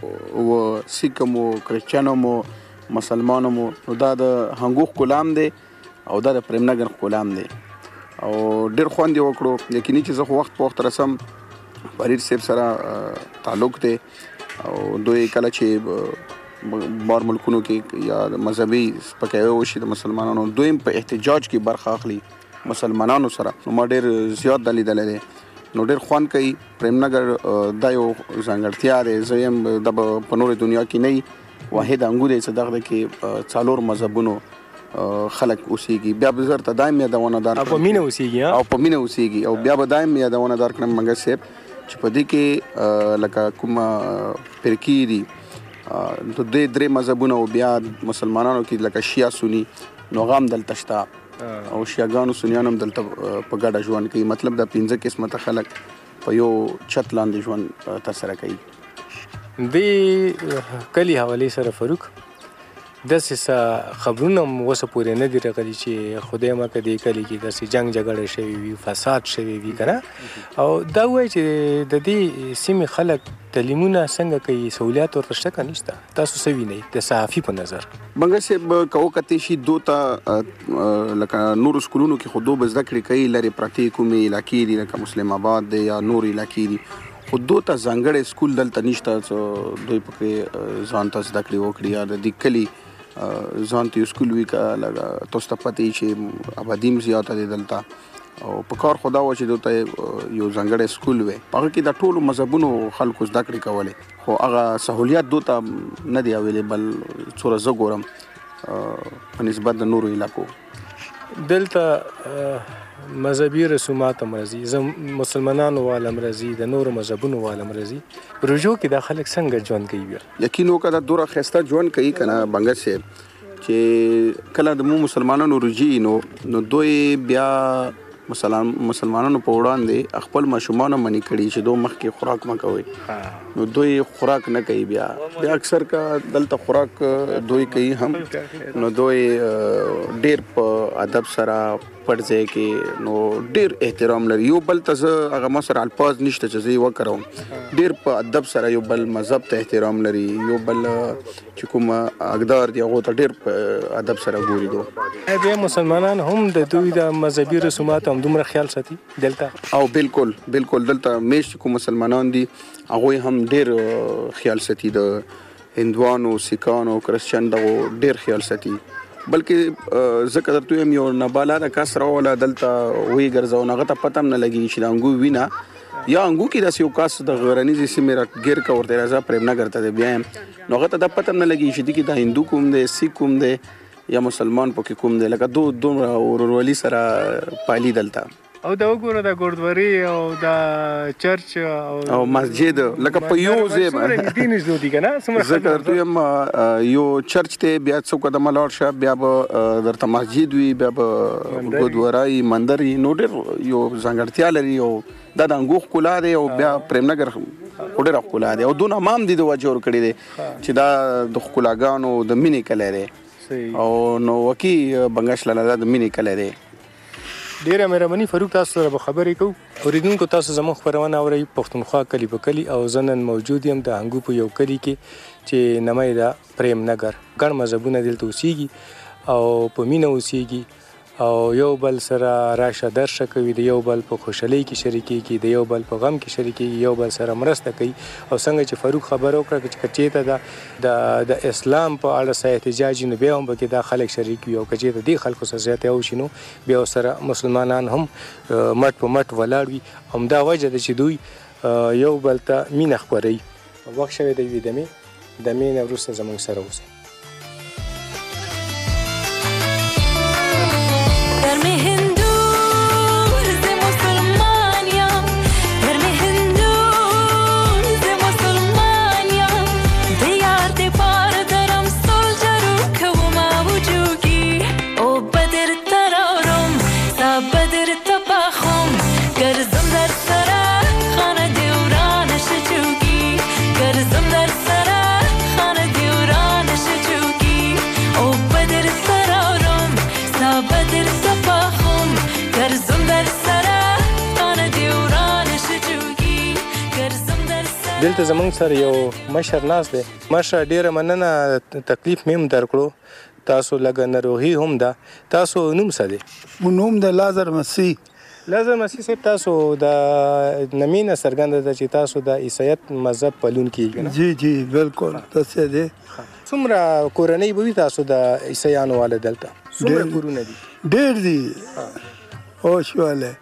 Speaker 8: او سیکم او کرسچانو مسلمانو مو دا د هنګو کلام دی او دا د فریم نګر کلام دی او ډیر خوند وکړو یقیني چې زه وخت په وخت رسم فرید صاحب سره تعلق دی او دوی کله چې بار ملکونو کې یا مذهبي سپکاوی وشي د مسلمانانو دوی په احتجاج کې برخه اخلي مسلمانانو سره نو ما ډیر زیات دلیدل دي نو ډیر خوند کوي. فریم نګر دا یو ځانګړتیا ده زم د په نورې دنیا کې نه واحد انګور یې صدقه کې څالور مذهبونو خلق اوسېږي بیا به زر ته دایم یادونه دار
Speaker 3: او په مینه اوسېږي
Speaker 8: او په مینه اوسېږي او بیا به دایم یادونه دار کړم منګ صاحب چې په دې کې لکه کوم فرقې دي د دې درې مذهبونو او بیا مسلمانانو کې لکه شیعه سني نو غام دلته شته او شیعاګانو سنیانو هم دلته په ګډه ژوند کوي مطلب د پنځه قسمه خلک په یو چت لاندې ژوند ترسره کوي.
Speaker 3: د کلی حواله سره فاروق داسې خبرونه وسه پورې نه دي راغلي چې خدای ما کدی کلی کې داسې جنگ جګړه شوی وي فساد شوی وي کنه او دا وایي چې د دې سیمې خلک تعلیمونه څنګه کوي سہولیات ورته شته نشته تاسو سوي نه د صحافي په نظر
Speaker 8: منګ صاحب کو کته شي دوته لکه نور سکولونو کې خودو به زده کړې کوي لري پرتی کومي علاقې دي لکه مسلم آباد دی یا نور علاقې دي خودو ته ځانګړې سکول دلته نشته دوی پکې ځان ته زده کړې وکړي یا د دې کلی ځان ته سکول وی کا لگا تاسو ته پته چې آبادیم زیاته دي دلته او په کار خدا و چې دوی یو ځانګړی سکول وي هغه کې د ټولو مذهبونو خلکو زده کړې کولې خو هغه سہولیات دوی ته نه دی اویلیبل څوره زه ګورم په نسبت د نورو علاقو
Speaker 3: دلته مذهبي رسومات مرزي زم مسلمانانو عالم رزي د نور مذهبونو عالم رزي پروژو کې د خلک څنګه ژوند کوي
Speaker 8: یقینو کده دوره خسته ژوند کوي کنه بنګ صاحب چې کله د مو مسلمانانو رجی نو نو دوی بیا مسلمان مسلمانانو په وړاندې خپل ماشومان منی کړي چې دوه مخکې خوراک مکوي نو دوی خوراک نه کوي بیا بیا اکثر کا دلته خوراک دوی کوي هم نو دوی ډیر په ادب سره پړځي کې نو ډیر احترام لري یو بل ته هغه مسر الفاظ نشته چې زه وکړم ډیر په ادب سره یو بل مذهب ته احترام لري یو بل چې کوم اقدار دی هغه ته ډیر په ادب سره ګوري دو
Speaker 7: بیا مسلمانان هم د دوی د مذهبي رسومات هم دومره خیال ساتي دلته
Speaker 8: او بالکل بالکل دلته میش کوم مسلمانان دي هغه هم ډیر خیال ساتي د هندوانو سیکانو کرسچن دغه ډیر خیال ساتي بلکې زکه درته یم یو نابالغه کس راوله دلته وی ګرځاو هغه ته پته هم نه لګي چې د انګو وینا یا انګو کې داسې یو کس د غرنیزې سیمې را ګیر کا ورته راځه پریم نګر ته بیا نو هغه ته دا پته هم نه لګي چې دي کې د هندو کوم دی سیک کوم دی یا مسلمان پکې کوم دی لکه دو دومره ورورولي سره پالي دلته
Speaker 7: او دا وګوره د ګوردوري او د چرچ
Speaker 8: او مسجد لکه په یو ځای
Speaker 7: باندې دین زو دي کنه سمره
Speaker 8: زکه ته یم یو چرچ ته بیا څو قدم لاړ شه بیا به درته مسجد وي بیا به ګوردوري مندر نو ډېر یو ځانګړتیا لري او دا د انګوخ کولا دی او بیا پریم نګر ډېر کولا دی او دون امام دي د وجور کړی دی چې دا د کولاګانو د مینې کله دی او نو وکی بنگش لاله د مینې کله دی
Speaker 7: ډیره مهرباني فاروق تاسو سره خبرې کوو اوریدونکو تاسو زموږ خبرونه اورئ پښتونخوا کلی په کلی او زنن موجود یم د هنګو په یو کلی کې چې نمای دا پریم نګر ګڼ مذهبونه دلته اوسیږي او په مینه اوسیږي او یو بل سره راشه درشه کوي د یو بل په خوشحالۍ کې شریکېږي د یو بل په غم کې شریکېږي یو بل سره مرسته کوي او څنګه چې فاروق خبره وکړه چې چېرته د د اسلام په اړه څه احتجاج نو بیا هم پکې دا خلک شریک وي او که چېرته دې خلکو سره زیاتی وشي نو بیا ورسره مسلمانان هم مټ په مټ ولاړ وي همدا وجه ده چې دوی یو بل ته مینه خپروي وخت شوی دی یوې دمې دمې نه وروسته زموږ سره اوسئ دلته زموږ سره یو مشر ناست دی مشر ډیره مننه تکلیف مې هم درکړو تاسو لږه ناروغي هم ده تاسو نوم څه دی
Speaker 9: نوم د لازر مسیح
Speaker 7: لازر مسیح صاحب تاسو د نمې نه څرګنده ده چې تاسو د عیسایت مذهب پلونکي یې
Speaker 9: جی جی بالکل داسې دی
Speaker 7: څومره کورنۍ به وي تاسو د عیسایانو والا دلته څومره کورونه دي
Speaker 9: ډېر دي اوش واله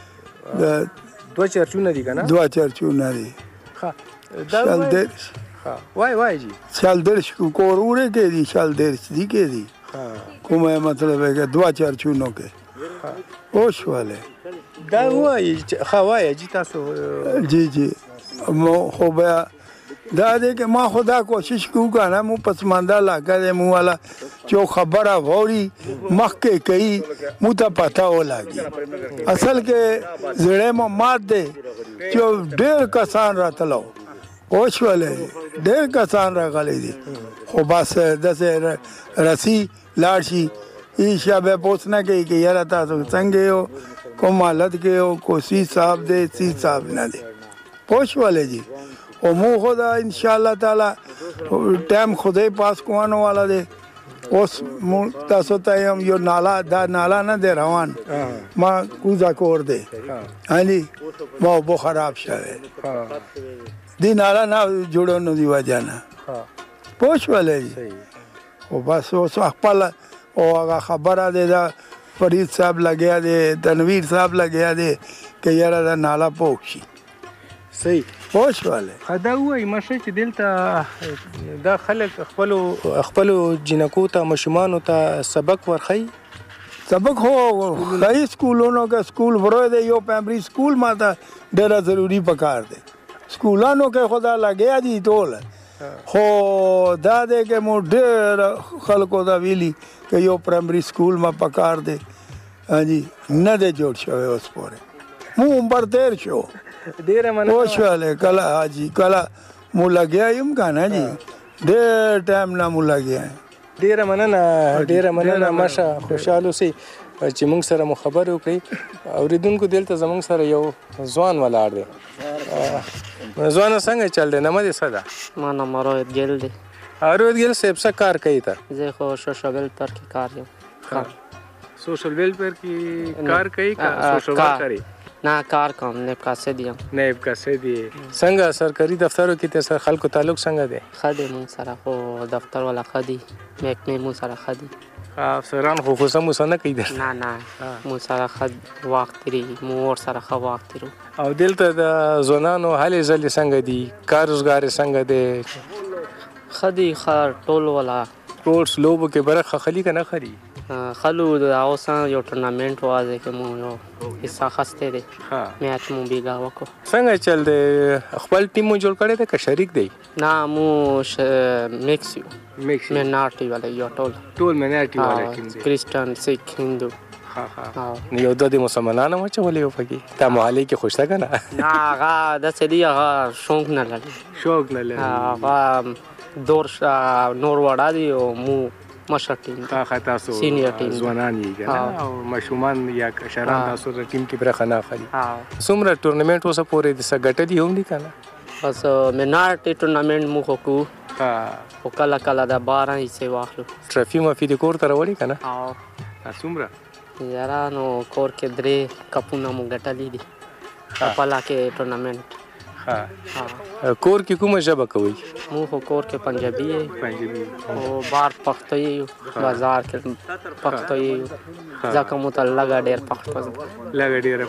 Speaker 7: دوه چرچونه دي که نه
Speaker 9: دوه چرچونه دي شال درش
Speaker 7: وای وای جی
Speaker 9: شال درش کو کوروره کې دي شال درش دي کې دي کومه مطلب ہے کہ دوا چرچونو کې اوش والے
Speaker 7: دا وای خوای جی تاسو
Speaker 9: جی جی مو خو بیا دا دې کې ما خدا کوشش کو کنه مو پسماندا لاګه دې مو والا جو خبره ووري مخکې کوي مو ته پتا و لاګي اصل کې زړه مو مات دي چې ډېر کسان راتلو اوش والے ډېر کسان راغلي دي خو بس داسې رسی لاړ شي ایشا به پوښتنه کوي چې یاره تاسو څنګه یو کوم حالت کې یو کو سی صاحب دی سی صاحب نه دی پوښ والے جی او مو خدا ان شاء الله تعالی ټایم خدای پاس کوانو والا دی اوس مو تاسو ته هم یو نالا دا نالا نه دی روان ما کوزا کور دی هاني ما بو خراب شوه دی نالا نه جوړو نو دی وجه نه پوښ والے جی او بس اوس خپل او هغه خبره دی دا فرید صاحب لګیا دی تنویر صاحب لګیا دی که یاره دا نالا پوښ شي
Speaker 7: صحیح
Speaker 9: پوښ والے
Speaker 7: دا وایي مشه چې دلته دا خلک خپلو خپلو جنکو ته ماشومانو ته سبق ورښیي
Speaker 9: سبق هو ښایي سکولونو کې سکول ورو دی یو پرایمري سکول ما ته ډېره ضروري پکار دی سکولانو کې خدا لګیا دي ټول خو دا دی که مو ډېر خلکو ته ویلي که یو پرایمري سکول ما پکار دی جی نه دی جوړ شوی اوس پورې مو عمر تیر شو
Speaker 7: ډېره مننه
Speaker 9: وشولې کله حاجي کله مو لګیا یم که نه جي ډېر ټایم نه مو لګیا یم
Speaker 7: ډېره مننه ډېره مننه ماشه خوشحال اوسئ چې موږ سره مو خبرې وکړئ اورېدونکو دلته زموږ سره یو ځوان ولاړ دی ځوانه څنګه چل دی نمه دې څه ده
Speaker 10: ما نام روهت گل دی
Speaker 7: روهت گل صاحب څه کار کوي ته
Speaker 10: زه خو سوشل ویلفیر کې کار یم
Speaker 7: سوشل ویلفیر کې کار کوي که سوشل ورکر
Speaker 10: نه کار کوم نیب قاصد یم
Speaker 7: نیب قاصد یې څنګه سرکاري دفترو کې ته سره خلکو تعلق څنګه دی
Speaker 10: ښه دی مونږ سره خو دفتر والا ښه دي محکمې مونږ سره ښه دي
Speaker 7: افسران خو غوسه موسه نه کوي درته
Speaker 10: نه نه مونږ سره ښه وخت تېرېږي مونږ ورسره ښه وخت تېرو
Speaker 7: او دلته د ځوانانو هلې ځلې څنګه دي کار روزګار یې څنګه دی
Speaker 10: ښه دي ښه ټول والا
Speaker 7: سپورټس لوبو کې برخه اخلي که نه اخلي
Speaker 10: خلو د هغو سره یو ټورنامنټ و هغې کې مو یو حصه اخیستی دی میچ مو بیګا وکړو
Speaker 7: څنګه چل دی خپل ټیم مو جوړ کړی دی که شریک دی
Speaker 10: نه مو میکس یو
Speaker 7: میکس
Speaker 10: مینارټي والا یو ټول
Speaker 7: ټول مینارټي والا ټیم دی
Speaker 10: کریسچن سیک هندو
Speaker 7: نو یو دوه د مسلمانانو واچولی یو پکې تا محلې کې خوش ده که نه
Speaker 10: نه هغه داسې دي هغه شوق نه لري
Speaker 7: شوق نه لري
Speaker 10: هغه دور نور وړه دي او مو مشر ټیم
Speaker 7: تا خو تاسو
Speaker 10: سینیر ټیم
Speaker 7: ځوانان یې که نه او ماشومان یا کشران تاسو د ټیم کې برخه نه اخلي څومره ټورنمنټ اوسه پورې د څه ګټلي هم دي که نه
Speaker 10: بس مینارټي ټورنمنټ موږ خو کوو خو کله کله د باره حصې واخلو
Speaker 7: ټرافي مفي د کور ته راوړي که نه څومره
Speaker 10: یاره نو کور کې درې کپونه مو ګټلي دي خپله کې ټورنمنټ
Speaker 7: کور کې کومه ژبه کوئ
Speaker 10: مو خو کور کې پنجابي یې
Speaker 7: پنجابي
Speaker 10: او بار پښتو یې بازار کې پښتو یې ځکه مو ته لږه ډېر پښتو
Speaker 7: لږه ډېره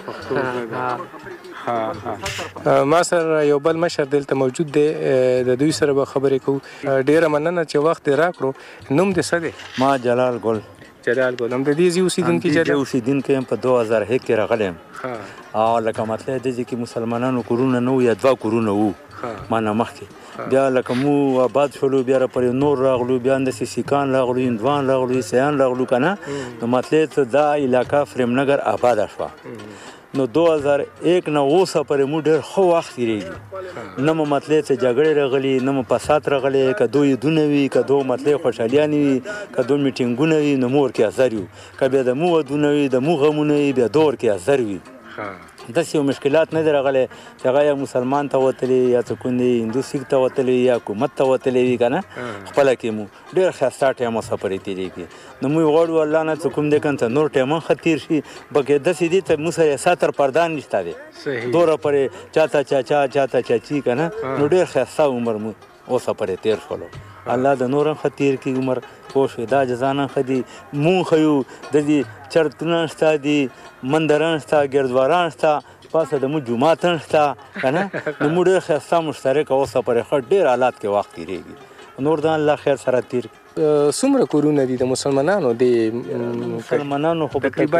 Speaker 7: پښتو ما سره یو بل مشر دلته موجود دی د دوی سره به خبرې کوو ډېره مننه چې وخت دې راکړو نوم دې څه دی
Speaker 11: ما جلال ګل
Speaker 7: جلال ګل هم د دې ځای اوسېدونکی
Speaker 11: جلال اوسېدونکی یم په دوه هزار یک کې راغلی یم او لکه مطلب دی چې مسلمانانو کورونه نه وو یا دوه کورونه وو ما نه مخکې بیا لکه مو آباد شولو بیا راپورې نور راغلو بیا همداسې سیکان راغلو هندوان راغلو عیسیان راغلو که نه نو مطلب دا علاقه فریم نګر آباده شوه نو دو هزار یک نه اوسه پورې مو ډېر ښه وخت تېرېږي نه مو مطلب څه جګړې راغلي نه مو فساد راغلی که دو عیدونه وي که دو مطلب خوشحالیانې وي که دو میټینګونه وي نو مو ورکې حاضر یو که بیا د مو ودونه وي د مو غمونه وي بیا دو ورکې حاضر وي داسې یو مشکلات نه دی راغلی چې هغه یا مسلمان ته وتلی یا څه کوم دی هندو سیک ته وتلی یا حکومت ته وتلی وي که نه خپله کې مو ډېر ښایسته ټایم ورڅخه پورې تېرېږي نو موږ غواړو الله نه څه کوم دی که ته نور ټایم هم ښه تېر شي بلکې داسې دي ته موږ سره ساتر پردان نشته دی دوره پورې چاته چاچا چاته چاچي که نه نو ډېر ښایسته عمر مو اوسه پورې تېر شولو الله د نور هم ښه تېر کړي عمر پوه شوې دا جزانه ښه دي مونږ ښه یو د دې چرتونه شته دي مندران شته ګردواران شته پاسه د مو جوماتن شته که نه نو موږ ډېر ښایسته مشترکه اوسه پورې ښه ډېر حالات کې وخت تېرېږي نور د الله خیر سره تېر
Speaker 7: څومره کورونه دي د مسلمانانو د
Speaker 11: مسلمانانو خو تقریبا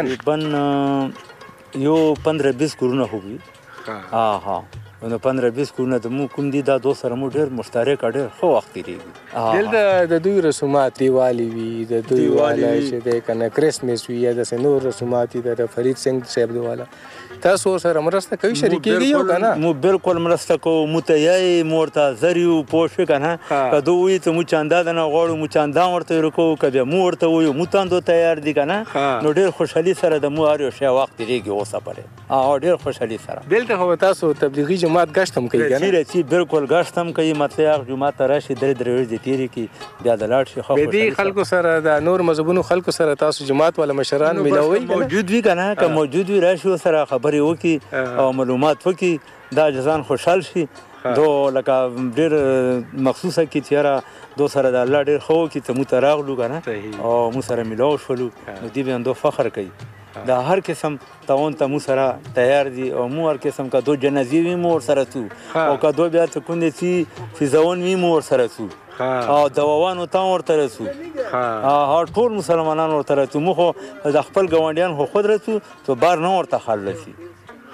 Speaker 11: یو پندره بیس کورونه خو وي ها ها نو پندره بیس کورونه د مو کوم دي دا دو سره مو ډېر مشترک ډېر ښه وخت تېرېږي
Speaker 7: دلته د دوی رسومات دیوالي وي د دوی والا چې دی که نه کرسمس وي یا داسې نور رسومات دي د فرید سنګ صاحب د والا تاسو ورسره مرسته کوئ شریکېږئ یو که نه
Speaker 11: مو بلکل مرسته کوو مو ته یایې مو ورته حاضر یو پوه شوې که نه که دو وایي چې مو چاندا درنه غواړو مو چاندا هم ورته ورکوو که بیا مو ورته وایو مو تاندو تیار دي که نه نو ډېر خوشحالي سره د مو هر یو شی وخت تېرېږي اوسه پورې او ډېر خوشحالي سره
Speaker 7: دلته خو تاسو تبلیغي جماعت ګشت هم کوي که نه
Speaker 11: رسي بلکل ګشت هم کوي مطلب هغه جومات ته راشي درې درې ورځې تېرې کړي بیا د لاړ شي ښه
Speaker 7: د دې خلکو سره د نور مذهبونو خلکو سره تاسو جماعت والا مشران میلاوئ
Speaker 11: موجود وي که نه که موجود وي راشي ورسره خبرې وکړي او معلومات وکړي دا جزان خوشحال شي دو لکه ډېر مخصوصه کړي چې یاره دو سره د الله ډېر ښه وکړي چې موږ ته راغلو که نه او موږ سره میلاو شولو نو دوی بیا دو فخر کوي دا هر قسم تعاون ته مو سره تیار دي او مو هر قسم که دو جنازې وي مو ورسره څو او که دو بیا څه کوم دی چې فیضون وي مو ورسره څو او دواوانو ته هم ورته رسو ټول مسلمانان ورته رسو مو خو د خپل ګاونډیان خو خود رسو تو بار نه ورته خال رسي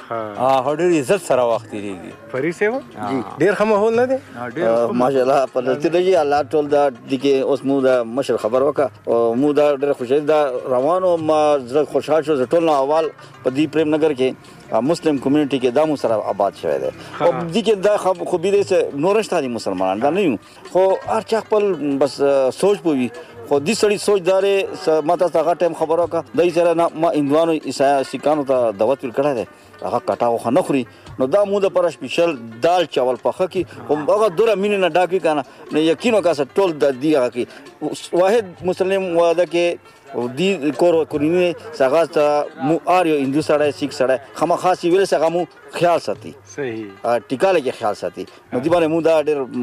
Speaker 11: ها ډېر عزت سره وخت تېرېږي.
Speaker 7: فرید صاحب ډېر ښه ماحول نه دی
Speaker 4: ماشاءالله په نتیجه کې الله ټول دا دي کې اوس مو دا مشر خبر وکړه او مو دا ډېر خوشحال دا روانو ما زړه خوشحال شو ټول نه اول په دې پریم نګر کې مسلم کمیونټي کې دا مو سره آباد شوی دی او دې کې دا خوبي دی چې نورشته دي مسلمانان دا نه یو خو هر چا خپل بس سوچ پوي خو دې سړي سوچ دارې ما تاسو هغه ټایم خبر وکړه دای سره نه ما هندوانو عیسائی سیکانو ته دعوت ورکړی دی هغه کټاو خو نه خوري نو دا مو د پر سپیشل دال چاول پخه کی هغه دوره مینه نه ډاکی کنه نه یقین وکاسه ټول د دی هغه کی واحد مسلم واده کې دی کور کورینه څنګه ته مو اریو هندو سره سیک سره خما خاصی ویل څنګه مو خیال ساتي
Speaker 7: صحیح
Speaker 4: ټیکاله کې خیال ساتي نو دی باندې مو دا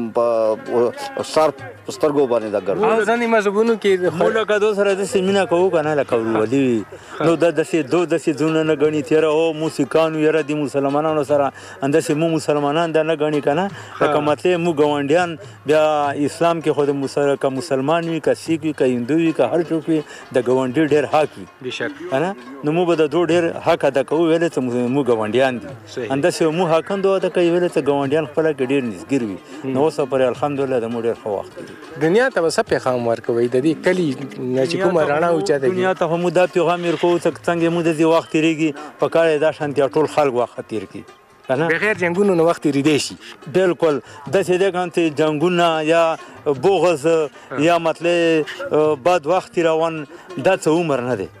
Speaker 4: ډېر سر سترګو باندې دا ګرځي
Speaker 7: او ځنې مذهبونو کې
Speaker 11: مولا کا دو سره د سیمینا کوو کنه لکه ورولي نو د دسه دو دسه زونه نه غني تیر او موسیقانو یره د مسلمانانو سره اندسه مو مسلمانان د نه غني کنه لکه مطلب مو ګوندیان بیا اسلام کې خود مسلمان مسلمان وي که سیک وي که هندو وي که هر څوک وي د ګوندی ډېر حق وي
Speaker 7: بشک
Speaker 11: کنه نو مو به د دوه ډېر حق ادا کوو ویل ته مو ګوندیان دي اندسه مو حقندو ادا کوي ویل ته ګوندیان خپل ډېر نږدې وي نو اوس پر الحمدلله د مو ډېر ښه وخت
Speaker 7: دنیا ته څه پیغام ورکوي د دې کلی نه چې کومه رڼا اوچاته
Speaker 11: دنیا ته هم دا پیغام ورکوو چې څنګه مو د دې وخت تیریږي په کار دا شانتي ټول خلک وخت تیر کی
Speaker 7: بغیر جنگونو نو وخت ریدي شي
Speaker 11: بالکل د څه د کانته جنگونه یا بوغز یا مطلب بد وخت روان د څه عمر نه دی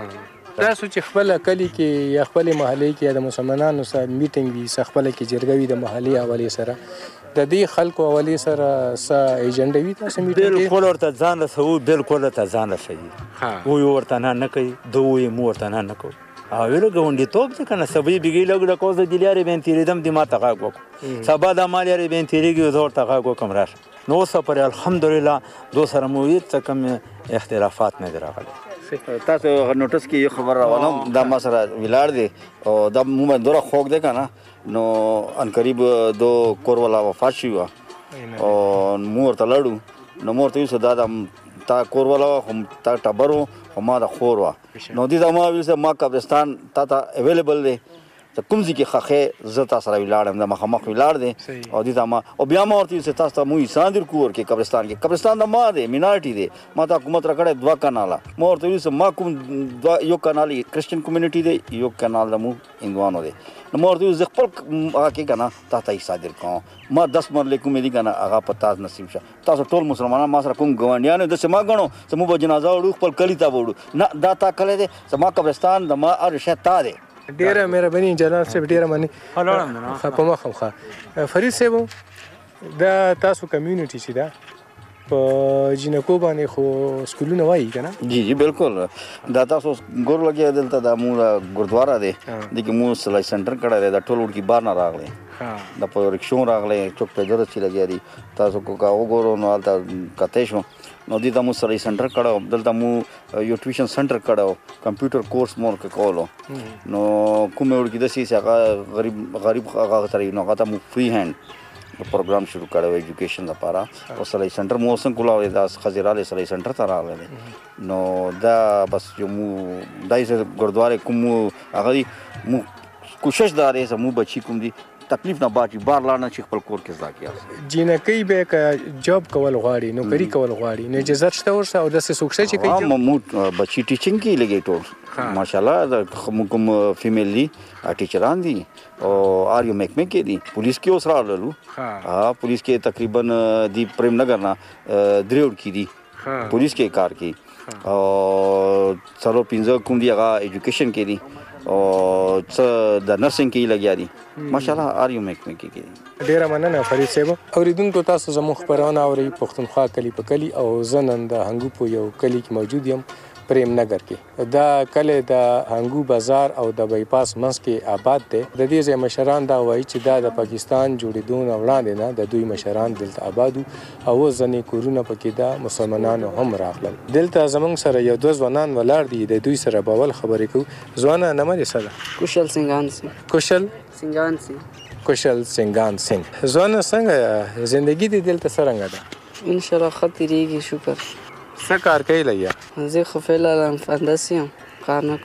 Speaker 7: تاسو چې خپل کلی کې یا خپل محلي کې د مسلمانانو سره میټینګ وي خپل کې جرګه وي د محلي حواله سره د دې خلکو حواله سره س ایجنډا وي تاسو میټینګ
Speaker 11: بالکل ورته ځان رسو بالکل ته ځان رسي وو ورته نه نه کوي دوی مو ورته نه نه کوي او ویل غونډي توپ څه کنه سبي بيګي لګړه کوزه د لارې بین تیریدم د ما تاغه وکړو سبا د مال لري بین تیریږي زور تاغه وکم راش نو سفر الحمدلله دو سره مو هیڅ کم اختلافات نه راغلي
Speaker 4: تاسو نوټس کې یو خبر راولم دا ما سره ویلار دي او دا مو دوره خوګ ده کنه نو ان قریب دو کور والا وفات شو او مور ته لړو نو مور ته یو صدا تا کور والا هم تا ټبرو هم دا خور وا نو دي دا ما ویل چې ما قبرستان تا ته اویلیبل دی ته کوم ځکه خخه زتا سره ویلاړم دا مخمخ ویلاړ دی او دي دا ما او بیا ما ورته چې تاسو ته مو انسان در کور کې قبرستان کې قبرستان دا ما دی مینارټي دی ما ته حکومت را کړه دوا کاناله ما ورته چې ما کوم یو کانال کرسچن کمیونټي دی یو کانال د مو هندوانو دی نو ما ورته چې خپل کې کنه تا ته صادر کوم ما دس مرلې کوم دي کنه هغه پتا نصیب شه تاسو ټول مسلمانان ما سره کوم ګوانډیان د سما غنو چې مو به جنازه وړو خپل کلی ته وړو نه دا تا کله دی سما قبرستان د ما ار شتا دی
Speaker 7: ډیره مهرباني جناب صاحب ډیره مننه هلاره په مخه مخه فرید صاحب دا تاسو کمیونټي چې دا په جنکو باندې خو سکولونه وایي کنه
Speaker 4: جی جی بالکل دا تاسو ګور لګي دلته د مو ګردوارا دی د مو سلای سنټر کړه دی د ټول ورکی بار نه راغلی د په رښتون راغلی چوک په جره چې لګي دی تاسو کو کا وګورو نو البته کته شو نو دې د مو سلای سنټر کړه دلته مو یو ټیوشن سنټر کړه کمپیوټر کورس مور کولو نو کوم ورکی د سي څنګه غریب غریب هغه ترې نو هغه مو فری هاند پروګرام شروع کړو ایجوکیشن لپاره او سلای سنټر مو څنګه کولاوي دا خزیراله سلای سنټر ته راغلی نو دا بس جو مو دایسه ګردواره کوم هغه مو کوشش دارې سمو بچی کوم دي تکلیف نه باچی بار لاړ نه چې خپل کور کې ځا کیږي
Speaker 7: جنکې به ک جاب کول غواړي نو کری کول غواړي نه اجازه شته ورسره او د سوکسه چې کوي
Speaker 4: مو بچی ټیچینګ کې لګي ټول ماشاءالله د کوم فیمیلی ټیچران دي او آر یو میک میک کې دي پولیس کې اوس راغلو ها پولیس کې تقریبا دی پریم نګر نه دریوډ کې دي پولیس کې کار کې او څلو پنځه کوم دی هغه ایجوکیشن کې دي او څه د نرسنګ کې لګیا دي ماشاءالله آر یو میک میک کې
Speaker 7: ډیره مننه فرید صاحب اوریدونکو تاسو زموږ خبرونه اوري پښتونخوا کلی په کلی او زنن د هنګو په یو کلی کې موجود یم پریم نګر کې دا کله د هنګو بازار او د بایپاس منځ کې آباد دی د دې ځای مشران دا وایي چې دا د پاکستان جوړېدون وړاندې نه د دوی مشران دلته آبادو او ځنې کورونه پکې دا مسلمانانو هم راغلل دلته زمونږ سره یو دوه ځوانان ولاړ دي د دوی سره باول خبرې کوو ځوانه نامه دې څه ده
Speaker 10: کوشل سنگان سنگ
Speaker 7: کوشل
Speaker 10: سنگان سنگ
Speaker 7: کوشل سنگان سنگ ځوانه څنګه زندگی دې دلته څرنګه ده
Speaker 10: ان شاء الله خطرېږي شکر
Speaker 7: څه کار کوي لیا
Speaker 10: زه خو فعلا هندسه یم کار نه کوم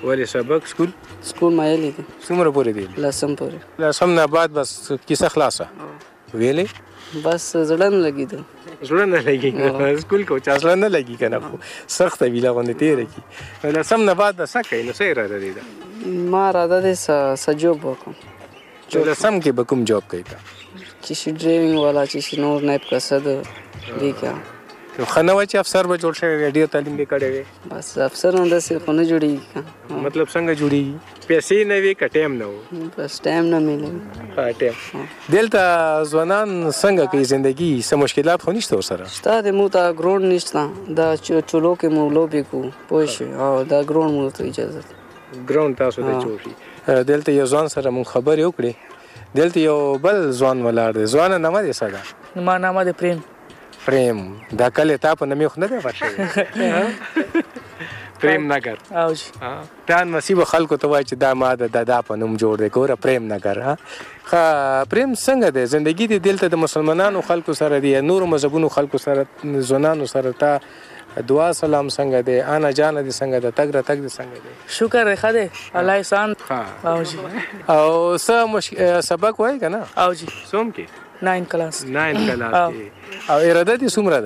Speaker 7: ولې سبق سکول
Speaker 12: سکول مایلی دی
Speaker 7: څومره پورې دی
Speaker 12: لسم پورې
Speaker 7: لسم نه بعد بس کیسه خلاصه ویلې
Speaker 12: بس زړه نه لګېده
Speaker 7: زړه نه لګي سکول کو چا زړه نه لګي کنه خو سخته ویله غونډه تیر کی لسم نه بعد څه کوي نو څه اراده دی
Speaker 12: ما اراده دی څه جوب وکړم
Speaker 7: چې لسم کې به کوم جوب کوي تا
Speaker 12: چې شي ډرایوینګ والا چې شي نور نایب قصد دی کیا
Speaker 7: نو خنه و چې افسر به جوړ شوی ډیر تعلیم به کړی وي
Speaker 12: بس افسر هم داسې خو نه جوړېږي
Speaker 7: مطلب څنګه جوړېږي پیسې نه وي که ټایم نه و
Speaker 12: بس ټایم نه میلوي
Speaker 7: ها ټایم دلته ځوانان څنګه کوي زندگی څه مشکلات خو نشته ورسره
Speaker 12: شته د مو ته ګراوند نشته دا چولو کې مو لوبې کوو پوه شوې او دا ګراوند مو ته اجازه ده
Speaker 7: ګراوند تاسو ته جوړ دلته یو ځوان سره مونږ خبرې وکړې دلته یو بل ځوان ولاړ دی ځوانه نامه دې څه ده
Speaker 13: ما نامه دی پریم
Speaker 7: پریم دا کله تا په نامې خو نه دی ورشوی پریم نګر
Speaker 13: او جی
Speaker 7: تا نصیب خلکو ته وایي چې دا ما د دادا په نوم جوړ دی ګوره پریم نګر ها پریم څنګه دی زندگی دې دلته د مسلمانانو خلکو سره دی نورو مذهبونو خلکو سره ځوانانو سره تا دعا سلام څنګه دی انا جان دې څنګه دی تګ را تګ دې څنګه دی
Speaker 13: شکر دی ښه دی الله احسان او جی
Speaker 7: او څه سبق وایي که نه
Speaker 13: او جی
Speaker 7: څوم کې
Speaker 13: ناین کلاس
Speaker 7: ناین کلاس کې او اراده دې څومره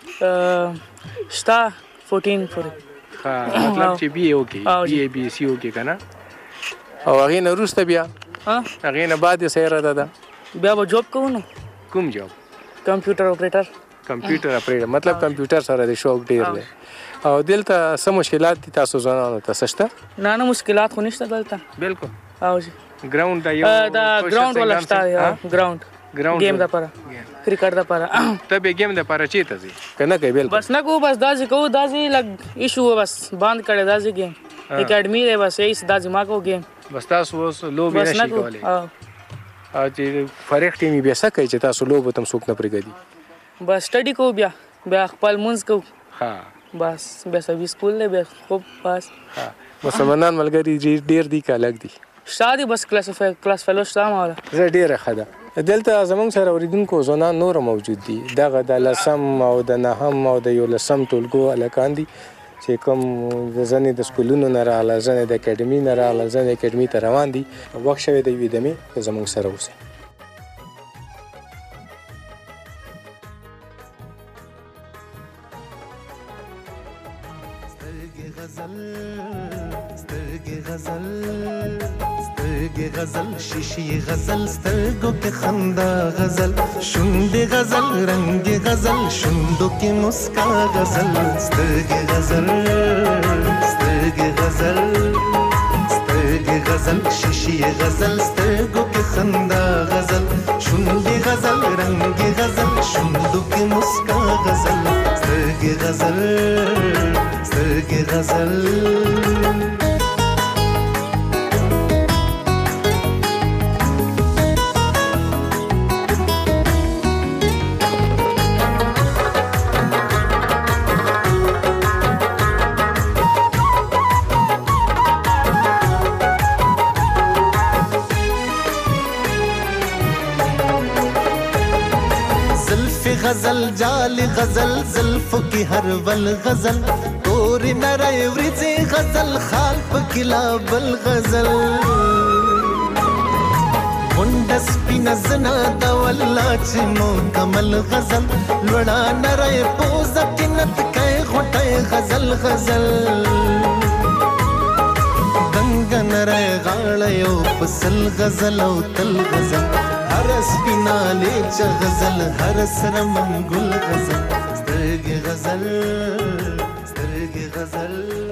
Speaker 7: ده
Speaker 13: شته فورټین پورې
Speaker 7: مطلب چې بی اے وکړي بی اے بی سی وکړي که نه او هغې نه وروسته بیا هغې نه بعد یې څه اراده ده
Speaker 13: بیا به جوب کوو نو
Speaker 7: کوم جوب
Speaker 13: کمپیوټر اپریټر
Speaker 7: کمپیوټر اپریټر مطلب کمپیوټر سره د شوق ډېر دی او دلته څه مشکلات دي تاسو ځوانانو ته څه شته
Speaker 13: نه نه مشکلات خو نشته دلته
Speaker 7: بالکل
Speaker 13: او جی
Speaker 7: ګراوند دا یو
Speaker 13: دا ګراوند ولا شته ګراوند گیم دپاره کرکټ دپاره
Speaker 7: ته به گیم دپاره چېرته ځې که نه کوې بالکل
Speaker 13: بس نه کوو بس داسې کوو داسې لږ ایشو بس بند کړی داسې گیم اکیډمي دی بس یهی داسې ما کوو گیم
Speaker 7: بس تاسو اوس لوبې نه شئ کولی او چې فارغ ټیم یې بیا څه کوي چې تاسو لوبو ته هم څوک نه پرېږدي
Speaker 13: بس سټډي کوو بیا بیا خپل مونځ کوو
Speaker 7: ها
Speaker 13: بس بیا سبي سکول دی بیا خوب بس
Speaker 7: مسلمانان ملګري ډېر دي که لږ دي
Speaker 13: شته دي بس کلاس کلاس فیلو شته ما والا
Speaker 7: زه ډېره ښه ده دلته زموږ سره اورېدونکو ځوانان نور موجود دي دغه د لسم او د نهم او د یولسم ټولګو هلکان دي چې کوم ځینې د سکولونو نه راغله ځینې د اکاډمي نه راغله ځینې اکاډمي ته روان دي وخت شوی د یوې دمې زموږ سره اوسئ
Speaker 14: غزل شیشی غزل سترگو کے خندا غزل شنڈ غزل رنگ غزل شنڈو کی مسکا غزل سترگ غزل سترگ غزل سترگ غزل شیشی غزل سترگو کے خندا غزل شنڈ غزل رنگ غزل شنڈو کی مسکا غزل سترگ غزل سترگ غزل غزل جال غزل زلفو کی ہر ول غزل توری نرے ورزی غزل خال پکلا بل غزل منڈس پی نزنا دولا چنو کمل غزل لڑا نرے پوزا کنت کئے غٹے غزل غزل گنگا نرے غاڑیو پسل غزل او تل غزل ہر سپینالے چا غزل ہر سرمن گل غزل سترگ غزل سترگ غزل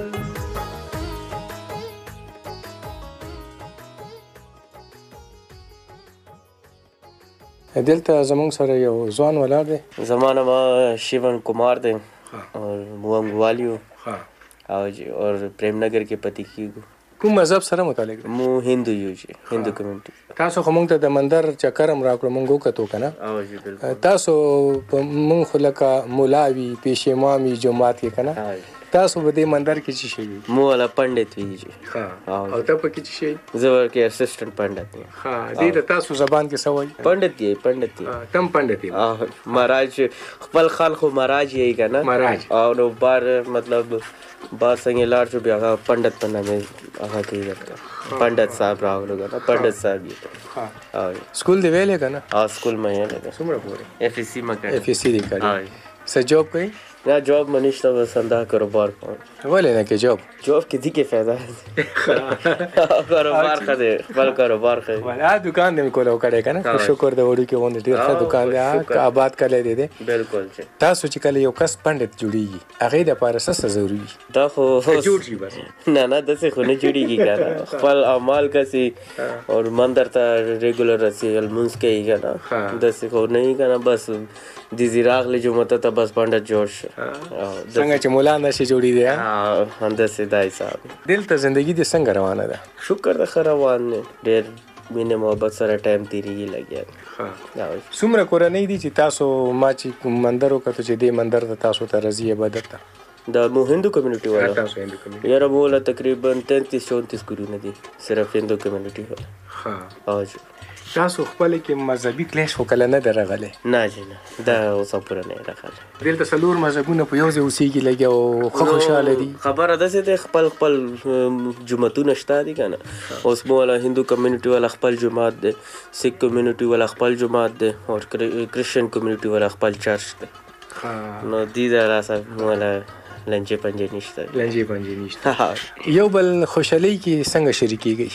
Speaker 7: دلته زموږ سره یو ځوان ولاړ دی
Speaker 15: زما نام شیون کمار دی اور موام گوالیو او جی اور پریم نگر کې پتی کیږو
Speaker 7: کوم مذهب سره متعلق دی
Speaker 15: مو هندو یو جی هندو کمیونټي
Speaker 7: تاسو خو موږ ته د مندر چکر هم راکړو موږ وکتو که نه
Speaker 15: او جی بالکل
Speaker 7: تاسو موږ خو لکه مولا وي پیشیمان وي جومات کې که نه تاسو په دې مندر کې څه شي؟
Speaker 15: مو والا پندت وی جی.
Speaker 7: ها او ته په کې څه شي؟
Speaker 15: زه ورکه اسسټنټ پندت یم.
Speaker 7: ها دې ته تاسو زبان کې څه وایي؟
Speaker 15: پندت دی پندت دی.
Speaker 7: تم پندت دی.
Speaker 15: مہاراج خپل خلکو مہاراج یې کنه
Speaker 7: مہاراج
Speaker 15: او نو بار مطلب بار څنګه لار شو بیا هغه پندت په نامه هغه کوي پندت صاحب راغلو کنه پندت صاحب یې.
Speaker 7: ها سکول دی ویلې کنه؟
Speaker 15: ها سکول مې نه ده.
Speaker 7: څومره پورې؟
Speaker 15: ایف ایس سی ما کړی.
Speaker 7: ایف ایس سی دی کړی. څه جاب کوي؟
Speaker 15: نه جاب منیشته بس انده کاروبار کوم.
Speaker 7: ولې نه کې جاب؟
Speaker 15: جاب کې دي کې فایده کاروبار خدای خپل کاروبار خدای
Speaker 7: ولا دکان دې کولو کړه کنه شکر دې وړو کې ونه ډیر ښه دکان دی آباد کړی دی.
Speaker 15: بالکل چې
Speaker 7: تاسو چې کله یو کس پندت جوړیږي هغه د لپاره څه ضروري
Speaker 15: دا خو
Speaker 7: جوړ شي بس
Speaker 15: نه نه دسه خو نه جوړیږي کنه خپل اعمال کسي او مندر ته ریګولر راسي المنس کوي کنه دسه خو نه کنه بس د زیراغ له جمعه ته بس پندت جوړ شي
Speaker 7: څنګه چې مولانا شي جوړی دی
Speaker 15: ها اندسه دای صاحب
Speaker 7: دلته ژوندۍ دې څنګه روانه ده؟
Speaker 15: شکر د روان ډېر مینه محبت سره ټایم تیریږي لګیا.
Speaker 7: ها څومره کورنۍ دي چې تاسو ما چې مندر وکړو چې دې مندر ته تاسو ته راځي عبادت ته؟
Speaker 15: د مو هندو کمیونټي والا
Speaker 7: تاسو هندو کمیونټي
Speaker 15: یاره مولا تقریبا تینتیس چونتیس کورونه دي صرف هندو کمیونټي والا.
Speaker 7: ها
Speaker 15: او
Speaker 7: تاسو خپل کې مذهبي کلیش وکړه نه درغله؟
Speaker 15: نه جنا دا اوس پوره نه راغله.
Speaker 7: دلته څلور مذهبونه په یو ځای اوسېږي لګي او خوشاله دي.
Speaker 15: خبره ده چې خپل خپل جمعتونه شته دي کنه اوس مولا هندو کمیونټي والا خپل جماعت ده سیک کمیونټي والا خپل جماعت ده او کرسچن کمیونټي والا خپل چرچ ده. نو دې دا راځه مولا لنجې پنجې نشته
Speaker 7: لنجې پنجې نشته. یو بل خوشحالي کې څنګه شریکېږي؟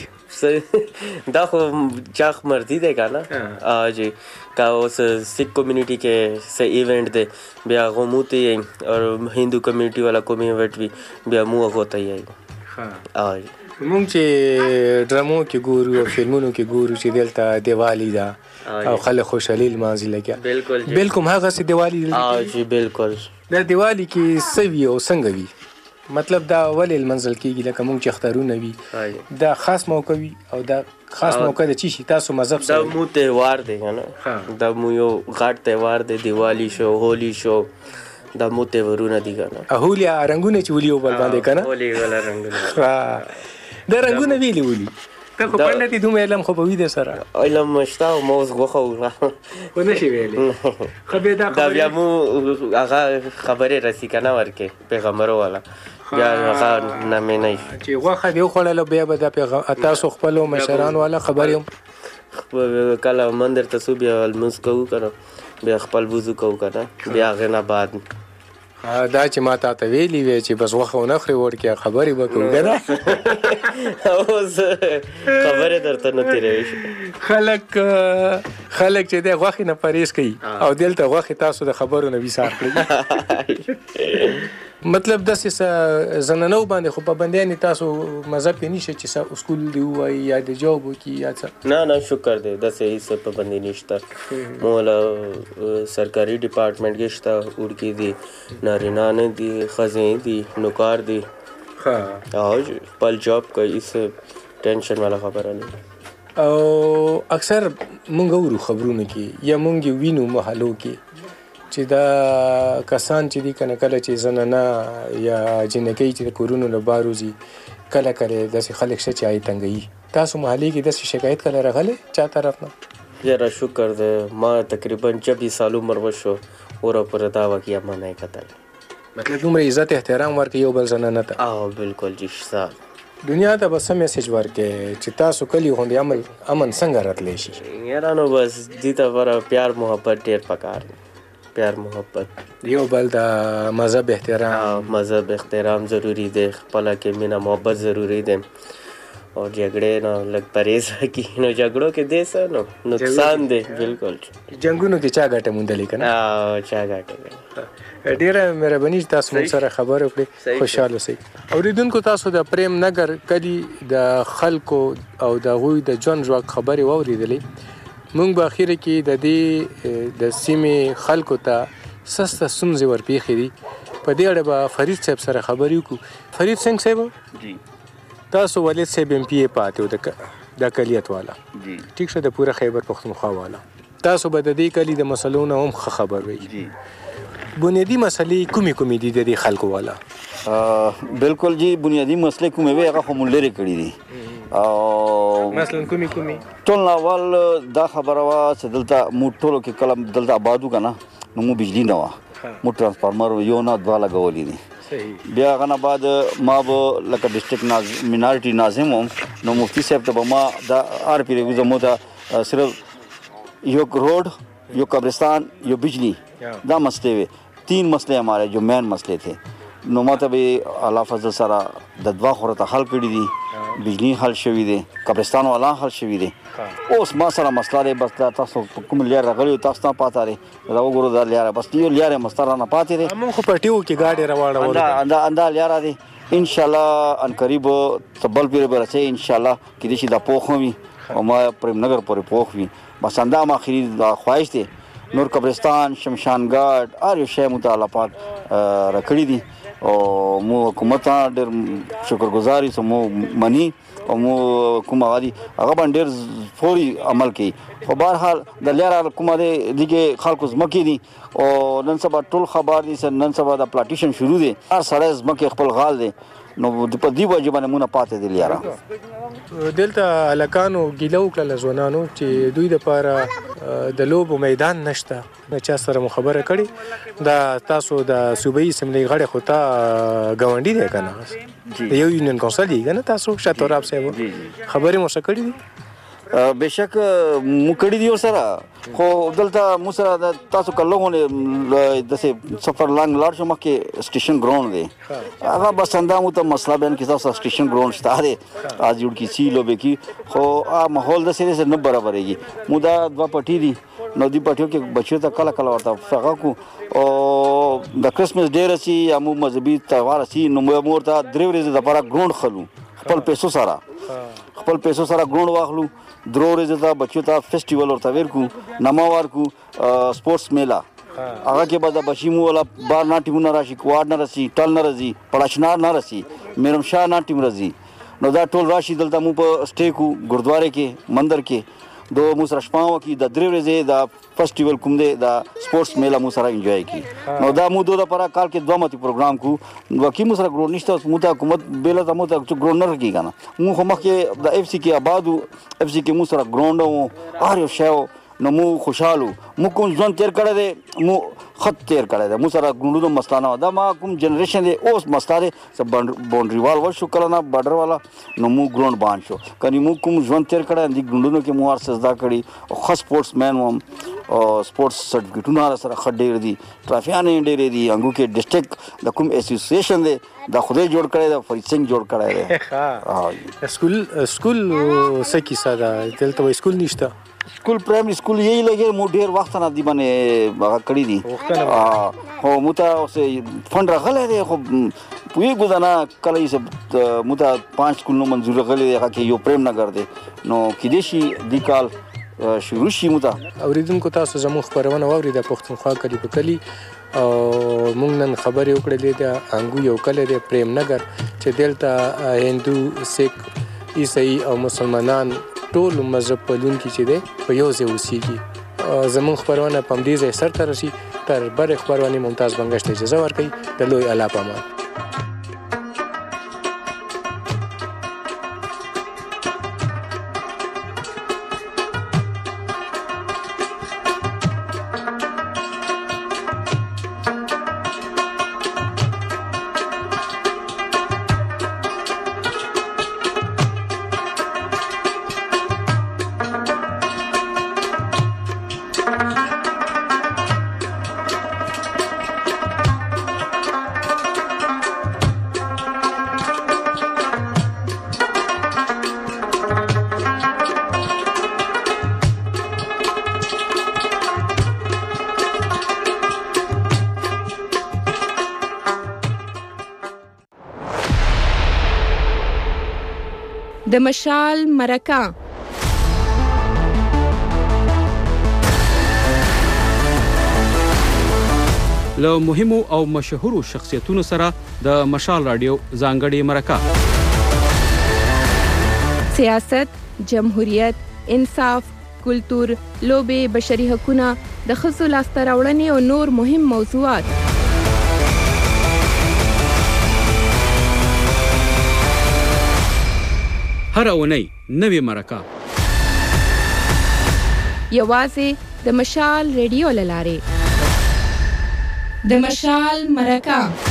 Speaker 15: دا خو چاخ مرضی دی کنه جی کا اوس سکھ کمیونٹی کے سے ایونٹ دے بیا غموتی اور هندو کمیونٹی والا کوم ایونٹ وی بیا مو غوته یی.
Speaker 7: ها مونږ چې ډرامو کې ګورو او فلمونو کې ګورو چې دلته دیوالی ده او خلک خوشحالي لمانځي لګیا.
Speaker 15: بالکل
Speaker 7: بالکل هغه سي دیوالی
Speaker 15: ها جی بالکل.
Speaker 7: دا دیوالی کې سوي او څنګه وي مطلب دا ولې المنزل کېږي لکه مونږ چې اخترونه وي دا خاص موقع وي او دا خاص موقع د چی شي تاسو مذهب
Speaker 15: سره دا مو تهوار دی کنه دا مو یو غاټ تهوار دی دیوالی شو هولی شو دا مو تهورونه دي کنه
Speaker 7: هولی رنگونه چې ولي وبل باندې کنه
Speaker 15: هولی ولا رنگونه
Speaker 7: دا رنگونه ویلي ولي ته خو په لته دوم علم خو په وی د سره
Speaker 15: علم مشتا او موز غوخه
Speaker 7: و نه شي ویلي خو به دا
Speaker 15: دا بیا مو هغه خبره رسی کنه ورکه پیغمبر والا بیا هغه نه مې نه
Speaker 7: چې غوخه دی خوړل بیا به د پیغمبر تاسو خپل مشران والا خبر یم
Speaker 15: کله مندر ته سو بیا المنس کوو کنه بیا خپل وضو کوو کنه بیا غنا بعد
Speaker 7: دا چې ما ته ویلي وی چې بس وخه نه خري ورکه خبرې وکړو کنه
Speaker 15: اوس خبره درته نه تیرې
Speaker 7: خلک خلک چې د غوخه نه پریس کوي او دلته غوخه تاسو د خبرو نه وسار کړی مطلب د څه زنانو باندې خو پابندیان تاسو مذهب نشي چې سکول دی وای یا د جواب کی یا څه
Speaker 15: نه نه شکر دی د صحیح څه پابندی نشته مولا سرکاري ډپارټمنټ کې شته ورکی دي نارینا نه دي خزین دي نوکار دي
Speaker 7: ها
Speaker 15: او پل جاب کوي څه ټینشن والا خبره نه
Speaker 7: او اکثر مونږ ورو خبرونه کې یا مونږ وینو محلو کې چې دا کسان چې دي کنه کله چې زنانه یا جنکی چې کورونو له باروزي کله کله داسې خلک شې آی تنګي تاسو محلي کې داسې شکایت کله راغله چا طرف نه
Speaker 15: یاره شکر دې ما تقریبا چوبیس سال عمر وشو اور پر دا واقعیا ما نه کتل
Speaker 7: مطلب عمر عزت احترام ورکې یو بل زنانه ته
Speaker 15: او بالکل جی صاحب
Speaker 7: دنیا ته بس میسج ورکې چې تاسو کلی غونډې عمل امن څنګه راتلی شي
Speaker 15: یاره نو بس دې ته ور پیار محبت ډېر پکار پیار محبت
Speaker 7: یو بل د مذهب احترام
Speaker 15: مذهب احترام ضروری دی خپل کې مینا محبت ضروری دی او جګړې نه لګ پرېز کی نو جګړو کې دې څه نو نقصان دی بالکل
Speaker 7: جنگونو کې چا ګټه مونډلې کنه
Speaker 15: اه چا ګټه
Speaker 7: ډیره مهرباني تاسو موږ سره خبرې وکړې خوشاله اوسئ اوریدونکو تاسو د پریم نګر کلی د خلکو او د غوی د جون ژوند خبرې واوریدلې مونږ په اخر کې د دې د سیمې خلکو ته سسته سمزي ورپیخې دي په دې اړه به فرید صاحب سره خبرې وکړو فرید څنګه صاحب
Speaker 16: جی
Speaker 7: تاسو ولې صاحب ایم پی ای پاتې د د کلیت والا
Speaker 16: جی
Speaker 7: ټیک شه د پوره خیبر پختونخوا والا تاسو به د دې کلی د مسلو نه هم خبر وي
Speaker 16: جی
Speaker 7: بنیادی مسلې کومې کومې دي د دې خلکو والا
Speaker 4: بالکل جی بنیادی مسلې کومې وي هغه خو مو لرې کړي دي او
Speaker 7: مثلا کومې کومې
Speaker 4: ټول اول دا خبره وه چې دلته موږ ټولو کې کله دلته آباد وو که نه نو مو بجلي نه وه موږ ټرانسفارمر یو نه دوه لګولي دي بیا هغه نه بعد ما به لکه ډسټرکټ ناز مینارټي ناظم وم نو مفتي صاحب ته به ما دا هر پیرې زمو ته صرف یو روڈ یو قبرستان یو بجلی دا مسئلے ہوئے تین مسئلے ہمارے جو مین مسئلے تھے نو ما ته به الله فضل سره د دوا خوره ته حل کړي دي بجلی حل شوي دي قبرستان والا حل شوي دي اوس ما سره مسله دی بس دا تاسو کوم لار راغلی تاسو ته پاته لري دا وګورو دا لار بس یو لار مستره نه پاتې دي
Speaker 7: موږ خو پټیو کې گاډي راوړو
Speaker 4: دا دا دا لار دی ان شاء الله ان قریب تبل پیر برسه ان شاء الله کې دې شي دا پوخوي او ما پریم نگر پورې پوخوي بس انده ما اخري خواهش دی نور قبرستان شمشان گاډ هر یو شی متعالی پاک راکړي دي او مو حکومت ډېر شکرګزار یو مو منی او مو کومه غادي هغه باندې ډېر فوري عمل کوي خو بهرحال د لاره کومه دی دغه خلکو زمکې دي او نن سبا ټول خبر دي نن سبا د پلاټیشن شروع دي هر سړی زمکې خپل غال دی نو په دې وجه باندې مونږ پاتې دي لاره
Speaker 7: دلته الکانو ګیلو کله ځوانانو چې دوی د پاره د لوبو میدان نشته چا سره مخابره کړي دا تاسو د صوبایي اسمبلی غړي خو ته غونډي دی کنه یو یونین کونسل دی کنه تاسو شاتوراب صاحب خبرې مو څه کړي دي
Speaker 4: بشک مو کړي دي سره خو دلته مو سره تاسو کلهونه د سفر لانګ لاړ شو مکه سټیشن ګراوند دی هغه بس انده مو ته مسله بیان کې تاسو سټیشن ګراوند شته دی از جوړ کی سی لوبه کی خو ماحول د سره نه برابرېږي مو دا دوا پټی دي نو دی پټیو کې بچو ته کله کله ورته فقہ کو او د کرسمس ډے رسی یا مو مذهبي تهوار سی نو مو ورته درې ورځې د لپاره ګراوند خلو خپل پیسو سره خپل پیسو سره ګراوند واخلو درو ورځې ته بچو ته فیسټیوال ورته ورکو نما ورکو سپورتس میلا هغه کې به د بشیمو ولا بار نه ټیمونه راشي کواد نه راشي ټل نه راشي پړاشنار نه راشي میرم شاه نه ټیم راشي نو دا ټول راشي دلته مو په سټیکو ګردواره کې مندر کې دو مو سره شپاو کې د درې ورځې د فیسټیوال کوم دی د سپورتس میلا مو سره انجوای کی نو دا مو دوه لپاره کال کې دوه متي پروګرام کو وکي مو سره ګرون نشته مو ته حکومت بیل ته مو ته ګرون نه کیږي کنه مو خو مخکې د اف سی کې آبادو اف سی کې مو سره ګراوند او هر یو شی نو مو خوشاله مو کوم ځون تیر کړی دی مو خط تیر کړی دی مو سره ګوندونو مسله نه دا ما کوم جنریشن دی اوس مسله دی باونډري وال ور شو کله نه بارډر والا نو مو ګراوند باندې شو کني مو کوم ځون تیر کړی دی ګوندونو کې مو هر سزا کړی او خاص سپورتس مین وم او سپورتس سرټیفیکټونه سره خډې دي ټرافیان ډېرې دي انګو کې ډسټرکټ د کوم اسوسییشن دی دا خدای جوړ کړی دا فرید سنگ جوړ کړی دی
Speaker 7: سکول سکول سکی ساده دلته سکول نشته
Speaker 4: سکول پرایمری سکول یہی لګي مو ډیر وخت نه دی باندې هغه کړی دي خو موته اوسه فند راغلی دی خو پوی ګذانا کله یې موته پانچ سکول نو منظور غلی دی هغه یو پریم نګر دی نو کې دې شي دی کال شروع شي موته
Speaker 7: اوریدونکو تاسو زموږ خبرونه واوري د پښتونخوا کلی په کلی او موږ نن خبرې وکړلې د انګو یو کلی دی پریم نګر چې دلته هندو سیک عیسائی او مسلمانان ټول مذهب پلونکي چې دی په یو ځای اوسېږي زموږ خپرونه په همدې ځای سرته رسي تر بلې خپرونې ممتاز بنګش ته اجازه ورکوي د لوی الله په امان
Speaker 16: د مشال مرکه
Speaker 1: له مهمو او مشهورو شخصیتونو سره د مشال رادیو ځانګړې مرکه
Speaker 16: سیاست، جمهوریت، انصاف، کلتور، لوبې، بشري حقونه، د ښځو لاسته راوړنې او نور مهم موضوعات
Speaker 1: هر اونۍ نوې مرکه
Speaker 16: یوازې د مشال ریډیو له لارې. د مشال مرکه